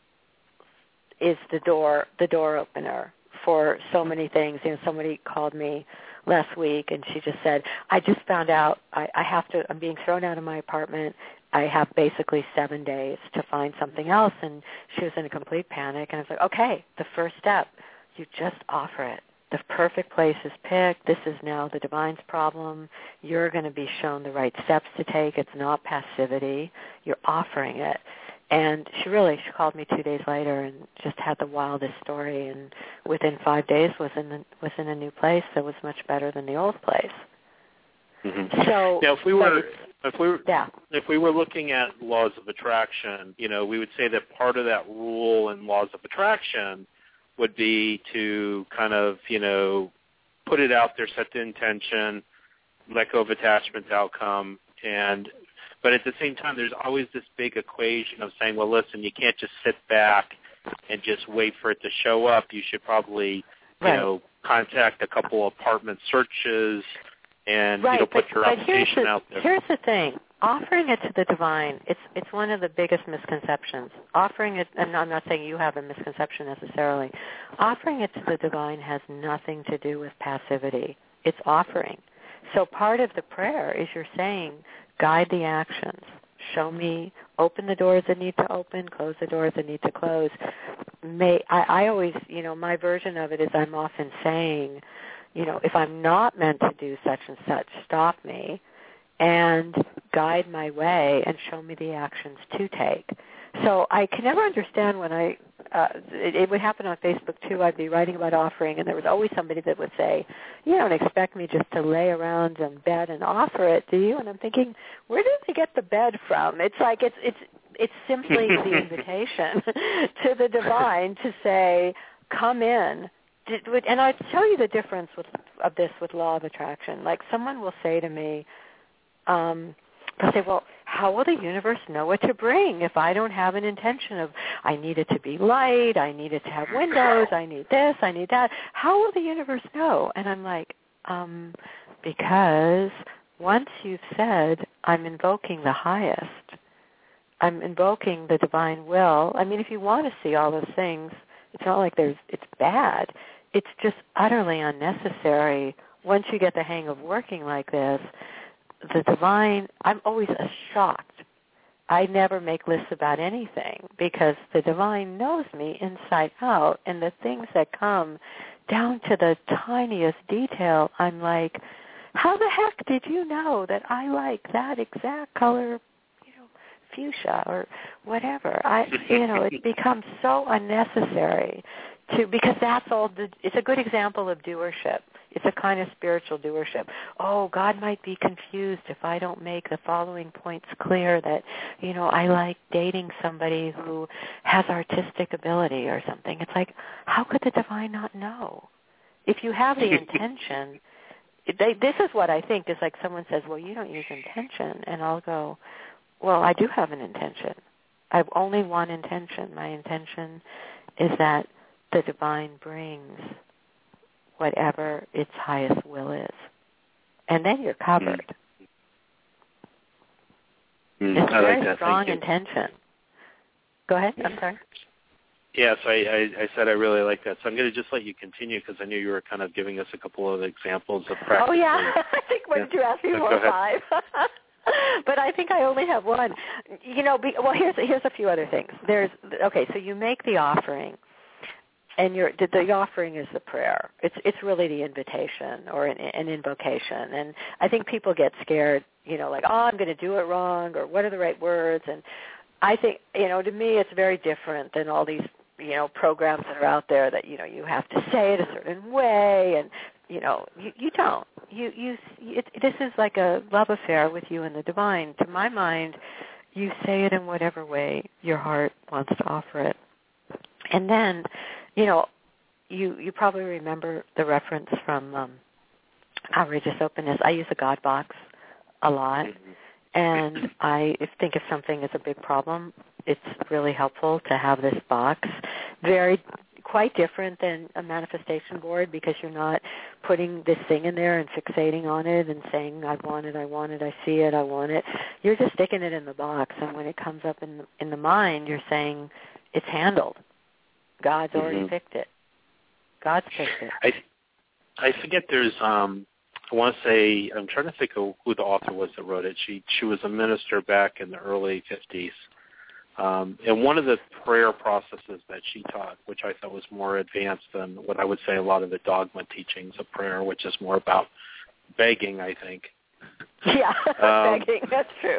Speaker 4: is the door the door opener for so many things. You know, somebody called me last week and she just said, I just found out I, I have to. I'm being thrown out of my apartment. I have basically seven days to find something else, and she was in a complete panic. And I was like, okay, the first step. You just offer it. The perfect place is picked. This is now the divine's problem. You're going to be shown the right steps to take. It's not passivity. You're offering it. And she really, she called me two days later and just had the wildest story. And within five days was in the, was in a new place that was much better than the old place.
Speaker 5: Mm-hmm.
Speaker 4: So
Speaker 5: now, if we were if we were
Speaker 4: yeah.
Speaker 5: if we were looking at laws of attraction, you know, we would say that part of that rule in laws of attraction would be to kind of, you know, put it out there, set the intention, let go of attachment to outcome, and but at the same time, there's always this big equation of saying, well, listen, you can't just sit back and just wait for it to show up. You should probably, you
Speaker 4: right.
Speaker 5: know, contact a couple apartment searches and
Speaker 4: right.
Speaker 5: you know, put
Speaker 4: but,
Speaker 5: your
Speaker 4: but
Speaker 5: application
Speaker 4: the,
Speaker 5: out there.
Speaker 4: Here's the thing. Offering it to the divine, it's it's one of the biggest misconceptions. Offering it, and I'm not saying you have a misconception necessarily, offering it to the divine has nothing to do with passivity. It's offering. So part of the prayer is you're saying, guide the actions. Show me, open the doors that need to open, close the doors that need to close. May I, I always, you know, my version of it is I'm often saying, you know, if I'm not meant to do such and such, stop me and guide my way and show me the actions to take. So I can never understand when I, uh, it, it would happen on Facebook too, I'd be writing about offering and there was always somebody that would say, you don't expect me just to lay around in bed and offer it, do you? And I'm thinking, where did they get the bed from? It's like, it's, it's it's simply the invitation to the divine to say, come in. And I tell you the difference with, of this with law of attraction. Like someone will say to me, um, they'll say, well, how will the universe know what to bring if I don't have an intention of, I need it to be light, I need it to have windows, I need this, I need that. How will the universe know? And I'm like, um, because once you've said, I'm invoking the highest, I'm invoking the divine will. I mean, if you want to see all those things, it's not like there's it's bad. It's just utterly unnecessary. Once you get the hang of working like this, the divine, I'm always shocked. I never make lists about anything because the divine knows me inside out, and the things that come down to the tiniest detail, I'm like, how the heck did you know that I like that exact color, you know, fuchsia or whatever? I, you know, it becomes so unnecessary to, because that's all, the, it's a good example of doership. It's a kind of spiritual doership. Oh, God might be confused if I don't make the following points clear that, you know, I like dating somebody who has artistic ability or something. It's like, how could the divine not know? If you have the intention, they, this is what I think is like someone says, well, you don't use intention. And I'll go, well, I do have an intention. I have only one intention. My intention is that the divine brings whatever its highest will is. And then you're covered.
Speaker 2: Mm.
Speaker 4: It's a
Speaker 2: I
Speaker 4: very
Speaker 2: like that.
Speaker 4: strong
Speaker 2: Thank you.
Speaker 4: intention. Go ahead. I'm sorry.
Speaker 5: Yes, I, I, I said I really like that. So I'm going to just let you continue because I knew you were kind of giving us a couple of examples of practice.
Speaker 4: Oh, yeah. I think, what
Speaker 5: yeah.
Speaker 4: did you ask me
Speaker 5: So
Speaker 4: for? Five. But I think I only have one. You know, be, well, here's here's a few other things. There's okay, so you make the offering. And your, the, the offering is the prayer. It's it's really the invitation or an, an invocation. And I think people get scared, you know, like, oh, I'm going to do it wrong, or what are the right words? And I think, you know, to me it's very different than all these, you know, programs that are out there that, you know, you have to say it a certain way. And, you know, you, you don't. You, you, it, this is like a love affair with you and the divine. To my mind, you say it in whatever way your heart wants to offer it. And then, you know, you you probably remember the reference from um, Outrageous Openness. I use a God box a lot, and I think if something is a big problem, it's really helpful to have this box. Very, quite different than a manifestation board because you're not putting this thing in there and fixating on it and saying, I want it, I want it, I see it, I want it. You're just sticking it in the box, and when it comes up in the, in the mind, you're saying it's handled. God's already
Speaker 2: mm-hmm.
Speaker 4: picked it. God's picked it.
Speaker 5: I I forget there's um I want to say I'm trying to think of who the author was that wrote it. She she was a minister back in the early fifties. Um, and one of the prayer processes that she taught, which I thought was more advanced than what I would say a lot of the dogma teachings of prayer, which is more about begging, I think.
Speaker 4: Yeah, um, begging. That's true.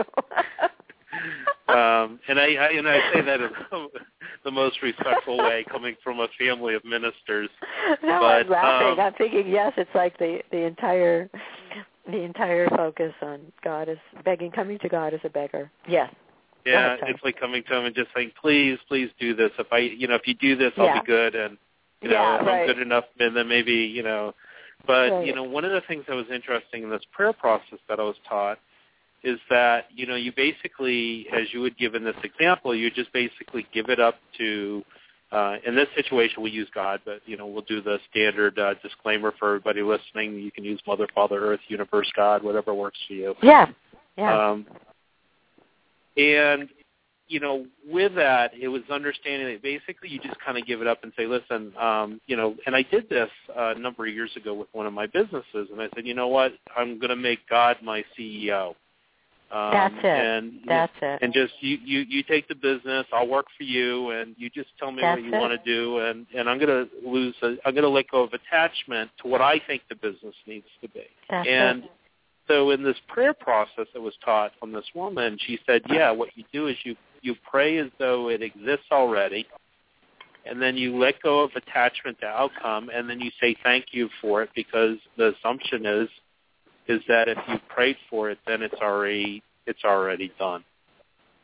Speaker 5: um, and I, I and I say that in the most respectful way, coming from a family of ministers.
Speaker 4: No,
Speaker 5: but,
Speaker 4: I'm laughing.
Speaker 5: Um,
Speaker 4: I'm thinking, yes, it's like the the entire the entire focus on God is begging, coming to God as a beggar. Yes.
Speaker 5: Yeah,
Speaker 4: ahead,
Speaker 5: it's like coming to him and just saying, please, please do this. If I, you know, if you do this, I'll
Speaker 4: yeah.
Speaker 5: be good, and you know,
Speaker 4: yeah,
Speaker 5: if
Speaker 4: right.
Speaker 5: I'm good enough, and then maybe, you know. But
Speaker 4: right.
Speaker 5: you know, one of the things that was interesting in this prayer process that I was taught is that, you know, you basically, as you would give in this example, you just basically give it up to, uh, in this situation we use God, but, you know, we'll do the standard uh, disclaimer for everybody listening. You can use Mother, Father, Earth, Universe, God, whatever works for you.
Speaker 4: Yeah, yeah.
Speaker 5: Um, and, you know, with that, it was understanding that basically you just kind of give it up and say, listen, um, you know, and I did this uh, a number of years ago with one of my businesses, and I said, you know what, I'm going to make God my C E O. Um,
Speaker 4: That's it.
Speaker 5: And,
Speaker 4: That's it.
Speaker 5: And just you, you, you take the business. I'll work for you, and you just tell me
Speaker 4: That's
Speaker 5: what you
Speaker 4: it.
Speaker 5: want to do. And, and I'm going to lose. A, I'm going to let go of attachment to what I think the business needs to be.
Speaker 4: That's
Speaker 5: and
Speaker 4: it.
Speaker 5: so in this prayer process that was taught from this woman, she said, "Yeah, what you do is you you pray as though it exists already, and then you let go of attachment to outcome, and then you say thank you for it because the assumption is." is that if you prayed for it, then it's already it's already done.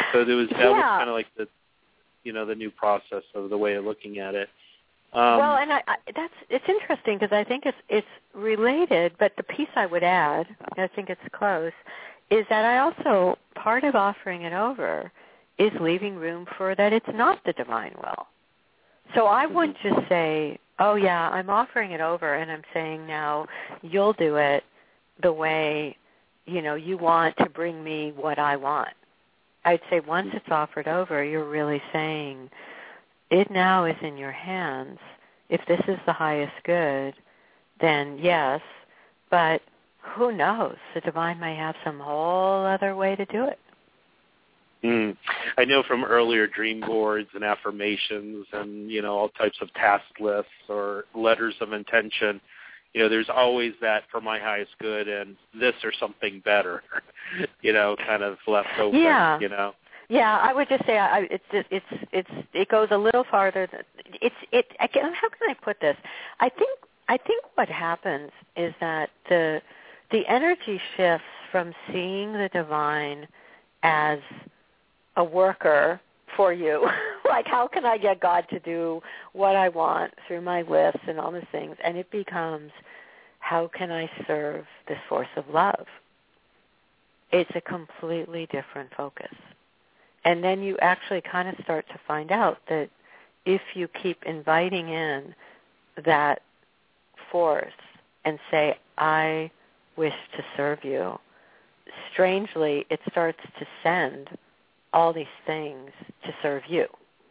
Speaker 5: So there was that
Speaker 4: yeah.
Speaker 5: was kind of like the, you know, the new process of the way of looking at it. Um,
Speaker 4: well, and I, I, that's it's interesting because I think it's it's related, but the piece I would add, I think it's close, is that I also, part of offering it over is leaving room for that it's not the divine will. So I wouldn't just say, oh, yeah, I'm offering it over, and I'm saying now you'll do it the way, you know, you want to bring me what I want. I'd say once it's offered over, you're really saying, it now is in your hands. If this is the highest good, then yes, but who knows? The divine may have some whole other way to do it.
Speaker 5: Mm. I know from earlier dream boards and affirmations and, you know, all types of task lists or letters of intention, you know, there's always that for my highest good and this or something better, you know, kind of left open,
Speaker 4: yeah.
Speaker 5: you know.
Speaker 4: Yeah, I would just say I, it's just, it's it's it goes a little farther. Than, it's it. I can, how can I put this? I think I think what happens is that the the energy shifts from seeing the divine as a worker for you, like how can I get God to do what I want through my lists and all these things, and it becomes how can I serve this force of love? It's a completely different focus. And then you actually kind of start to find out that if you keep inviting in that force and say, I wish to serve you, strangely, it starts to send all these things to serve you.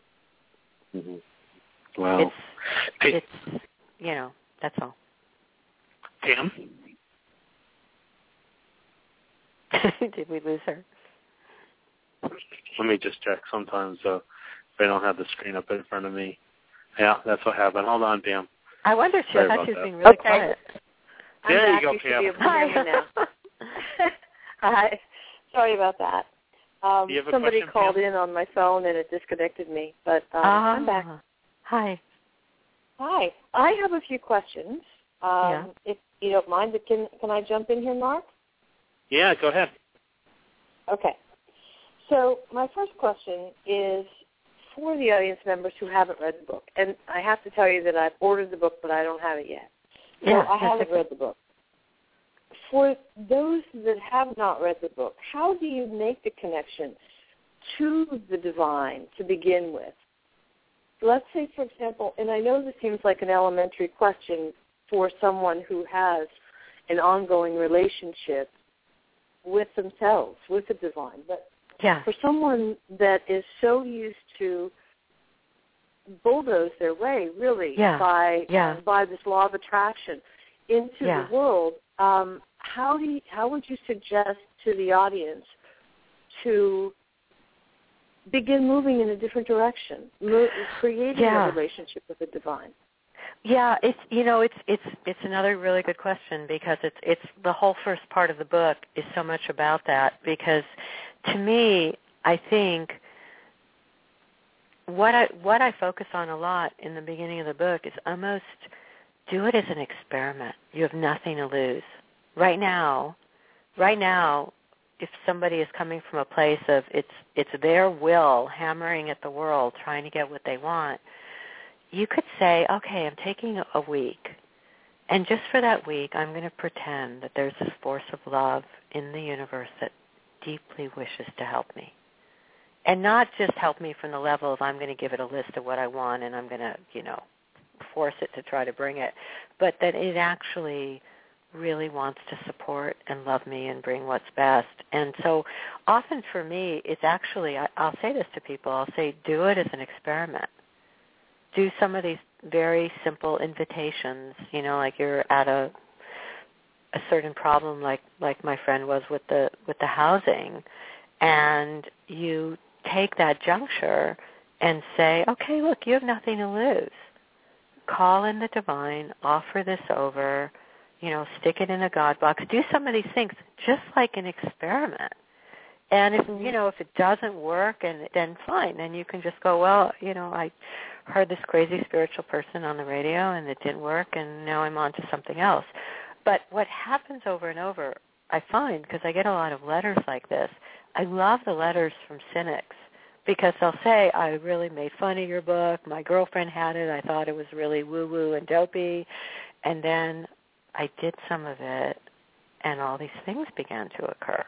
Speaker 5: Mm-hmm. Wow.
Speaker 4: It's,
Speaker 5: hey,
Speaker 4: it's, you know, that's all.
Speaker 5: Pam?
Speaker 4: Did we lose her?
Speaker 5: Let me just check sometimes uh, if I don't have the screen up in front of me. Yeah, that's what happened. Hold on, Pam.
Speaker 4: I wonder if she,
Speaker 5: Sorry
Speaker 4: I thought she was
Speaker 5: that.
Speaker 4: being really
Speaker 3: Okay.
Speaker 4: quiet.
Speaker 3: I'm
Speaker 5: there
Speaker 3: back.
Speaker 5: you go,
Speaker 3: You should
Speaker 5: Pam.
Speaker 3: be able to hear me now. Hi. Sorry about that. Um,
Speaker 5: Do you have a
Speaker 3: somebody
Speaker 5: question,
Speaker 3: called
Speaker 5: Pam?
Speaker 3: in on my phone and it disconnected me, but um,
Speaker 4: ah,
Speaker 3: I'm back.
Speaker 4: Hi.
Speaker 3: Hi. I have a few questions. Um,
Speaker 4: Yeah.
Speaker 3: If you don't mind, but can can I jump in here, Mark?
Speaker 5: Yeah, go ahead.
Speaker 3: Okay. So my first question is for the audience members who haven't read the book. And I have to tell you that I've ordered the book, but I don't have it yet. So
Speaker 4: Yeah,
Speaker 3: I haven't
Speaker 4: okay.
Speaker 3: read the book. For those that have not read the book, how do you make the connection to the divine to begin with? Let's say, for example, and I know this seems like an elementary question for someone who has an ongoing relationship with themselves, with the divine, but
Speaker 4: Yeah.
Speaker 3: for someone that is so used to bulldoze their way, really,
Speaker 4: Yeah.
Speaker 3: by
Speaker 4: Yeah.
Speaker 3: uh, by this law of attraction into
Speaker 4: Yeah.
Speaker 3: the world, um, how do you, how would you suggest to the audience to begin moving in a different direction, mo- creating
Speaker 4: Yeah.
Speaker 3: a relationship with the divine?
Speaker 4: Yeah, it's you know it's it's it's another really good question because it's it's the whole first part of the book is so much about that because to me I think what I what I focus on a lot in the beginning of the book is almost do it as an experiment. You have nothing to lose. Right now, right now, if somebody is coming from a place of it's it's their will hammering at the world trying to get what they want, you could say, okay, I'm taking a week, and just for that week, I'm going to pretend that there's this force of love in the universe that deeply wishes to help me. And not just help me from the level of I'm going to give it a list of what I want and I'm going to, you know, force it to try to bring it, but that it actually really wants to support and love me and bring what's best. And so often for me, it's actually, I, I'll say this to people, I'll say do it as an experiment. Do some of these very simple invitations, you know, like you're at a a certain problem like, like my friend was with the with the housing, and you take that juncture and say, okay, look, you have nothing to lose. Call in the divine, offer this over, you know, stick it in a God box. Do some of these things just like an experiment. And if, you know, if it doesn't work, and then fine, then you can just go, well, you know, I heard this crazy spiritual person on the radio and it didn't work and now I'm on to something else. But what happens over and over, I find, because I get a lot of letters like this, I love the letters from cynics because they'll say, I really made fun of your book. My girlfriend had it. I thought it was really woo-woo and dopey. And then I did some of it, and all these things began to occur.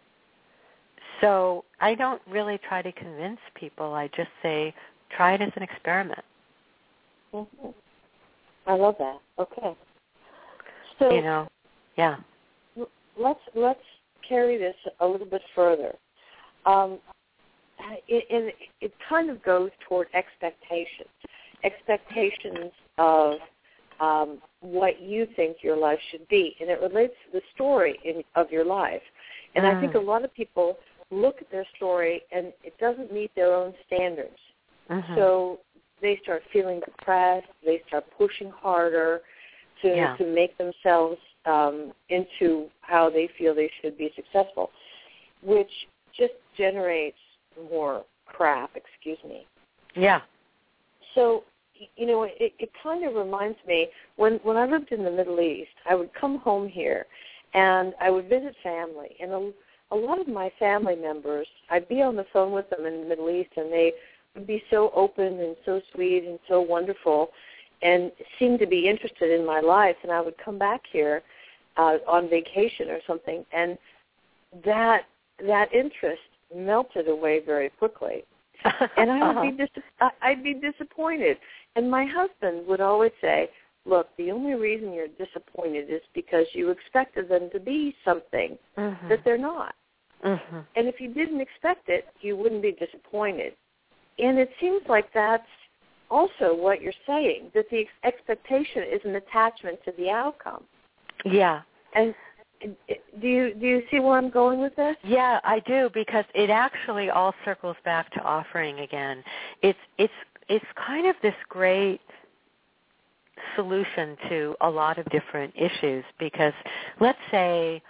Speaker 4: So I don't really try to convince people. I just say, try it as an experiment.
Speaker 3: Mm-hmm. I love that. Okay. So,
Speaker 4: you know, yeah.
Speaker 3: Let's let's carry this a little bit further. Um, it, it, it kind of goes toward expectations, expectations of um, what you think your life should be, and it relates to the story in, of your life. And mm. I think a lot of people look at their story and it doesn't meet their own standards. Mm-hmm. So they start feeling depressed. They start pushing harder to
Speaker 4: yeah.
Speaker 3: to make themselves um, into how they feel they should be successful, which just generates more crap, excuse me.
Speaker 4: Yeah.
Speaker 3: So, you know, it, it kind of reminds me, when, when I lived in the Middle East, I would come home here and I would visit family. And a, a lot of my family members, I'd be on the phone with them in the Middle East, and they would be so open and so sweet and so wonderful and seemed to be interested in my life. And I would come back here uh, on vacation or something, and that that interest melted away very quickly. And I would uh-huh. be dis- I'd be disappointed. And my husband would always say, look, the only reason you're disappointed is because you expected them to be something mm-hmm. that they're not. Mm-hmm. And if you didn't expect it, you wouldn't be disappointed. And it seems like that's also what you're saying, that the ex- expectation is an attachment to the outcome.
Speaker 4: Yeah.
Speaker 3: And do you do you see where I'm going with this?
Speaker 4: Yeah, I do, because it actually all circles back to offering again. It's it's it's kind of this great solution to a lot of different issues, because let's say,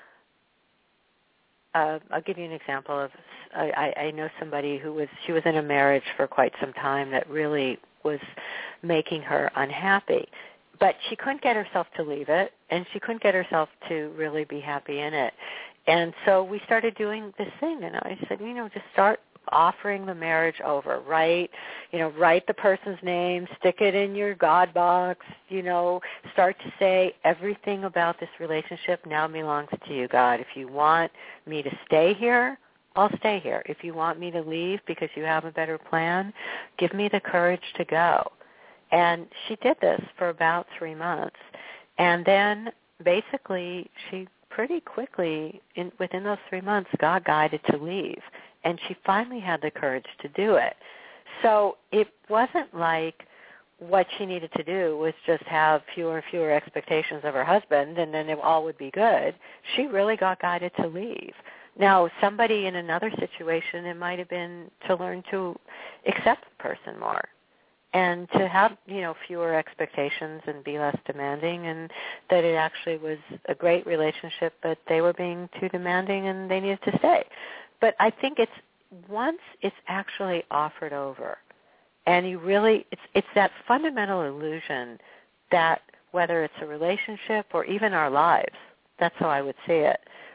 Speaker 4: uh, I'll give you an example of, I, I know somebody who was, she was in a marriage for quite some time that really was making her unhappy. But she couldn't get herself to leave it, and she couldn't get herself to really be happy in it. And so we started doing this thing, and I said, you know, just start offering the marriage over. Write, you know, write the person's name, stick it in your God box, you know, start to say everything about this relationship now belongs to you, God. If you want me to stay here, I'll stay here. If you want me to leave because you have a better plan, give me the courage to go. And she did this for about three months. And then basically she pretty quickly, in, within those three months, got guided to leave. And she finally had the courage to do it. So it wasn't like what she needed to do was just have fewer and fewer expectations of her husband and then it all would be good. She really got guided to leave. Now, somebody in another situation, it might have been to learn to accept the person more, and to have, you know, fewer expectations and be less demanding, and that it actually was a great relationship, but they were being too demanding and they needed to stay. But I think it's once it's actually offered over, and you really, it's it's that fundamental illusion that whether it's a relationship or even our lives, that's how I would see it,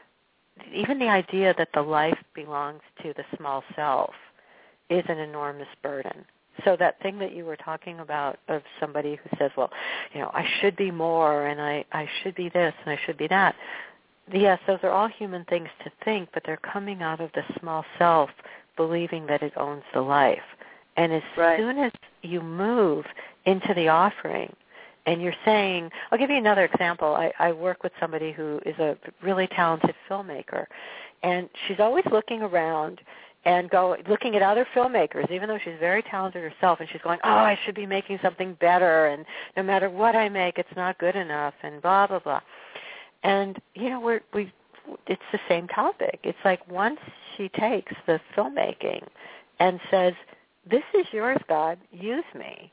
Speaker 4: even the idea that the life belongs to the small self is an enormous burden. So that thing that you were talking about of somebody who says, well, you know, I should be more and I, I should be this and I should be that. Yes, those are all human things to think, but they're coming out of the small self believing that it owns the life. And as right. soon as you move into the offering and you're saying, I'll give you another example. I, I work with somebody who is a really talented filmmaker, and she's always looking around and go looking at other filmmakers, even though she's very talented herself, and she's going, oh, I should be making something better, and no matter what I make, it's not good enough, and blah, blah, blah. And, you know, we're, we it's the same topic. It's like once she takes the filmmaking and says, this is yours, God, use me.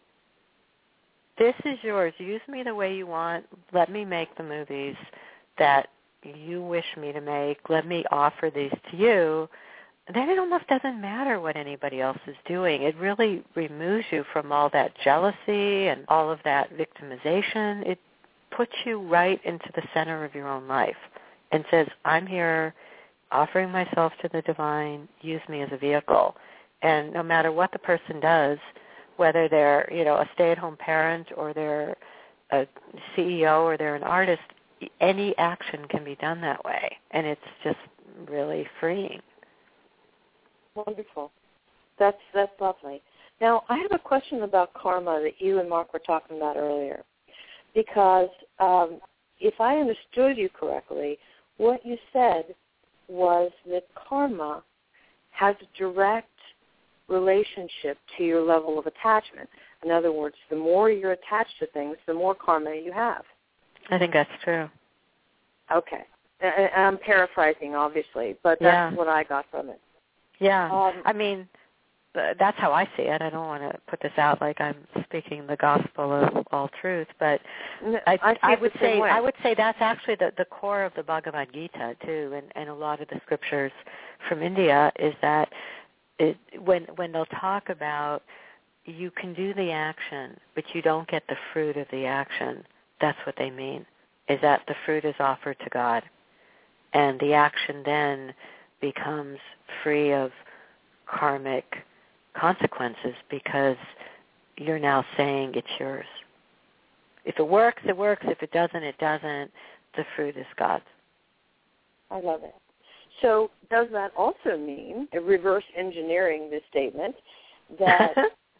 Speaker 4: This is yours. Use me the way you want. Let me make the movies that you wish me to make. Let me offer these to you. Then it almost doesn't matter what anybody else is doing. It really removes you from all that jealousy and all of that victimization. It puts you right into the center of your own life and says, I'm here, offering myself to the divine, use me as a vehicle. And no matter what the person does, whether they're, you know, a stay-at-home parent or they're a C E O or they're an artist, any action can be done that way. And it's just really freeing.
Speaker 3: Wonderful. That's that's lovely. Now, I have a question about karma that you and Mark were talking about earlier, because um, if I understood you correctly, what you said was that karma has a direct relationship to your level of attachment. In other words, the more you're attached to things, the more karma you have.
Speaker 4: I think that's true.
Speaker 3: Okay. And I'm paraphrasing, obviously, but that's
Speaker 4: yeah.
Speaker 3: what I got from it.
Speaker 4: Yeah.
Speaker 3: Um,
Speaker 4: I mean, that's how I see it. I don't want to put this out like I'm speaking the gospel of all truth, but I,
Speaker 3: I,
Speaker 4: I would say
Speaker 3: way.
Speaker 4: I would say that's actually the, the core of the Bhagavad Gita too, and, and a lot of the scriptures from India is that it, when when they'll talk about you can do the action, but you don't get the fruit of the action. That's what they mean, is that the fruit is offered to God, and the action then becomes free of karmic consequences because you're now saying it's yours. If it works, it works. If it doesn't, it doesn't. The fruit is God's.
Speaker 3: I love it. So does that also mean, uh, reverse engineering this statement, that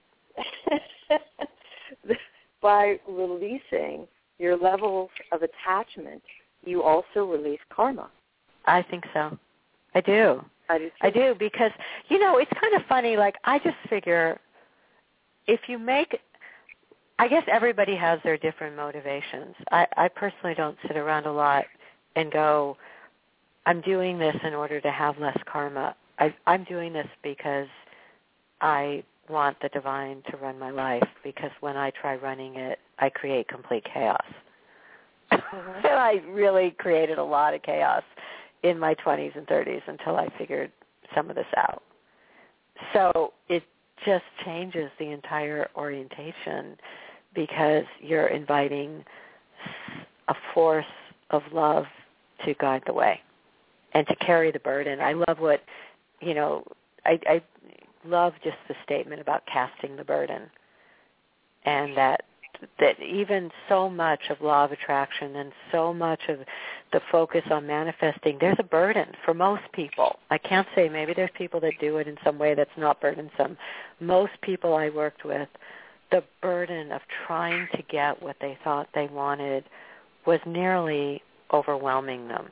Speaker 3: by releasing your levels of attachment, you also release karma?
Speaker 4: I think so. I do.
Speaker 3: I do, too.
Speaker 4: I do because, you know, it's kind of funny. Like, I just figure if you make, I guess everybody has their different motivations. I, I personally don't sit around a lot and go, I'm doing this in order to have less karma. I, I'm doing this because I want the divine to run my life, because when I try running it, I create complete chaos. Mm-hmm. And I really created a lot of chaos in my twenties and thirties until I figured some of this out. So it just changes the entire orientation because you're inviting a force of love to guide the way and to carry the burden. I love what, you know, I, I love just the statement about casting the burden, and that that even so much of law of attraction and so much of the focus on manifesting, there's a burden for most people. I can't say maybe there's people that do it in some way that's not burdensome. Most people I worked with, the burden of trying to get what they thought they wanted was nearly overwhelming them.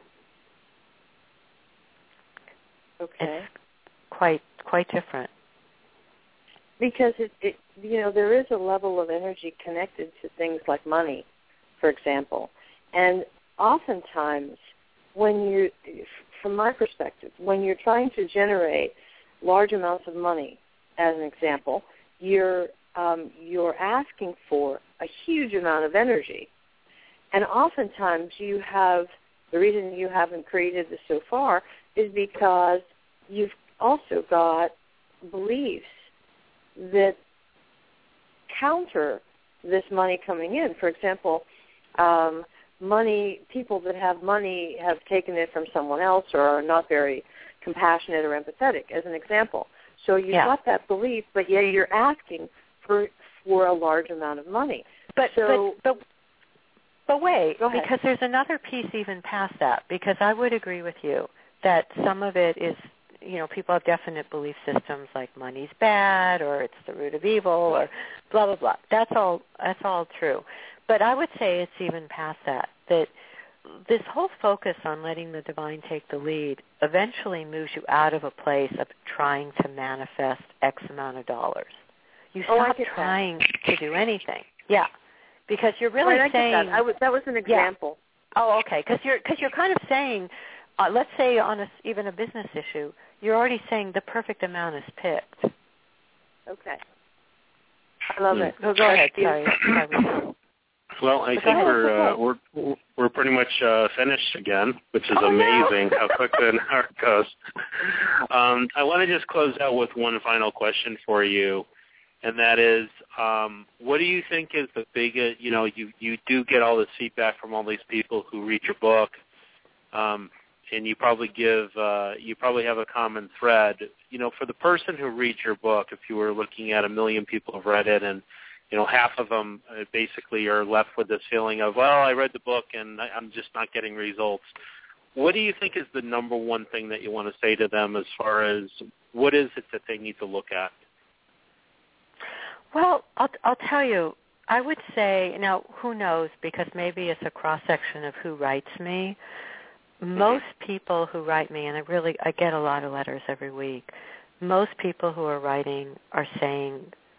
Speaker 3: Okay.
Speaker 4: It's quite quite different.
Speaker 3: Because, it, it, you know, there is a level of energy connected to things like money, for example. And oftentimes, when you, from my perspective, when you're trying to generate large amounts of money, as an example, you're um, you're asking for a huge amount of energy. And oftentimes you have, the reason you haven't created this so far is because you've also got beliefs that counter this money coming in. For example, um, money, people that have money have taken it from someone else or are not very compassionate or empathetic, as an example. So you've
Speaker 4: yeah.
Speaker 3: got that belief, but yet you're asking for for a large amount of money.
Speaker 4: But
Speaker 3: so,
Speaker 4: but but, but wait,
Speaker 3: go ahead.
Speaker 4: because there's another piece even past that, because I would agree with you that some of it is, you know, people have definite belief systems like money's bad or it's the root of evil or blah, blah, blah. That's all, that's all true. But I would say it's even past that, that this whole focus on letting the divine take the lead eventually moves you out of a place of trying to manifest X amount of dollars. You
Speaker 3: oh,
Speaker 4: stop trying that. to do anything. Yeah, because you're really
Speaker 3: right,
Speaker 4: saying...
Speaker 3: I get that. I w- that was an example.
Speaker 4: Yeah. Oh, okay, because you're, because you're kind of saying, uh, let's say on a, even a business issue, you're already saying the perfect amount is picked.
Speaker 3: Okay. I love
Speaker 5: mm.
Speaker 3: it.
Speaker 4: Oh, go ahead. Sorry. Sorry.
Speaker 5: Well, I
Speaker 4: But
Speaker 5: think
Speaker 4: go
Speaker 5: we're
Speaker 3: ahead.
Speaker 5: uh, we're we're pretty much uh, finished again, which is
Speaker 4: Oh,
Speaker 5: amazing
Speaker 4: no.
Speaker 5: how quickly an hour goes. Um, I want to just close out with one final question for you, and that is, um, what do you think is the biggest? You know, you you do get all this feedback from all these people who read your book. Um, and you probably give uh, you probably have a common thread. You know, for the person who reads your book, if you were looking at a million people have read it, and you know half of them basically are left with this feeling of, well, I read the book and I'm just not getting results. What do you think is the number one thing that you want to say to them as far as what is it that they need to look at?
Speaker 4: Well, I'll, I'll tell you, I would say, now who knows, because maybe it's a cross-section of who writes me. Most people who write me, and I really, I get a lot of letters every week, most people who are writing are saying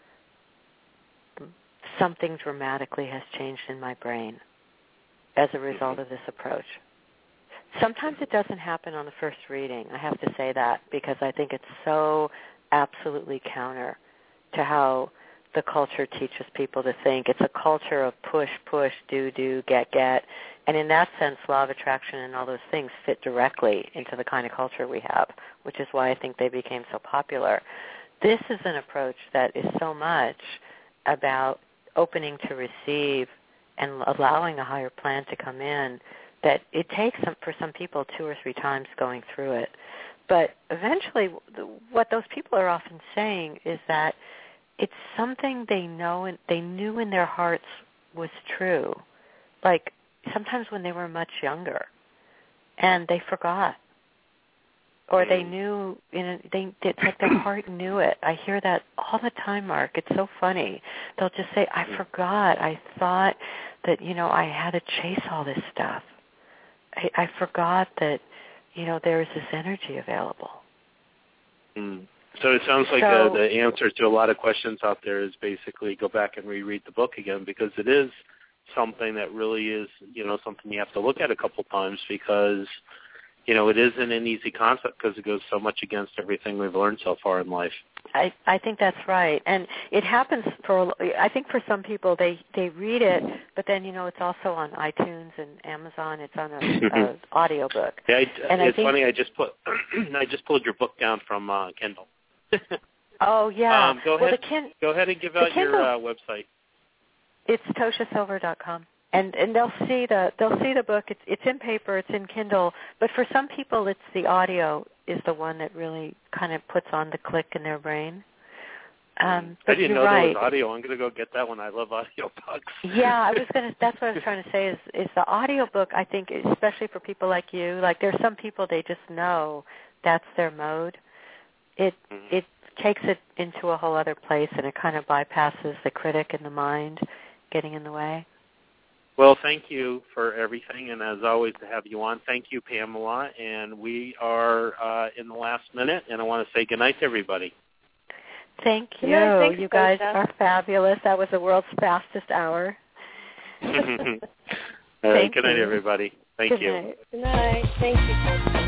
Speaker 4: something dramatically has changed in my brain as a result of this approach. Sometimes it doesn't happen on the first reading. I have to say that because I think it's so absolutely counter to how the culture teaches people to think. It's a culture of push, push, do, do, get, get. And in that sense, law of attraction and all those things fit directly into the kind of culture we have, which is why I think they became so popular. This is an approach that is so much about opening to receive and allowing a higher plan to come in that it takes some, for some people two or three times going through it. But eventually what those people are often saying is that it's something they know and they knew in their hearts was true, like sometimes when they were much younger, and they forgot, or they knew, you know, they it's like their heart knew it. I hear that all the time, Mark. It's so funny. They'll just say, "I forgot. I thought that you know I had to chase all this stuff. I, I forgot that you know there is this energy available."
Speaker 5: Mm. So it sounds like
Speaker 4: so,
Speaker 5: uh, the answer to a lot of questions out there is basically go back and reread the book again, because it is something that really is, you know, something you have to look at a couple times, because, you know, it isn't an easy concept because it goes so much against everything we've learned so far in life.
Speaker 4: I, I think that's right. And it happens for, I think for some people, they, they read it, but then, you know, it's also on iTunes and Amazon. It's on an audio book.
Speaker 5: Yeah, I,
Speaker 4: and
Speaker 5: it's
Speaker 4: I think,
Speaker 5: funny. I just put, I just pulled your book down from uh, Kindle.
Speaker 4: Oh, yeah.
Speaker 5: Um, go,
Speaker 4: well,
Speaker 5: ahead,
Speaker 4: the kin-
Speaker 5: go ahead and give out
Speaker 4: Kindle,
Speaker 5: your uh, website.
Speaker 4: It's tosha silver dot com. And and they'll see the they'll see the book. It's it's in paper. It's in Kindle. But for some people, it's the audio is the one that really kind of puts on the click in their brain. Um, but
Speaker 5: I didn't
Speaker 4: you're
Speaker 5: know
Speaker 4: right.
Speaker 5: there was audio. I'm going to go get that one. I love audio books.
Speaker 4: Yeah, I was going to. That's what I was trying to say. Is is the audio book? I think, especially for people like you, like there's some people they just know that's their mode. It mm-hmm. it takes it into a whole other place, and it kind of bypasses the critic and the mind getting in the way.
Speaker 5: Well, thank you for everything, and as always, to have you on. Thank you, Pamela, and we are uh, in the last minute, and I want to say goodnight to everybody.
Speaker 4: Thank you.
Speaker 3: Yeah, thanks,
Speaker 4: you guys
Speaker 3: Tosha.
Speaker 4: are fabulous. That was the world's fastest hour.
Speaker 5: All right, good night, everybody. Thank
Speaker 4: good
Speaker 5: you.
Speaker 4: Night.
Speaker 3: Good night. Thank you.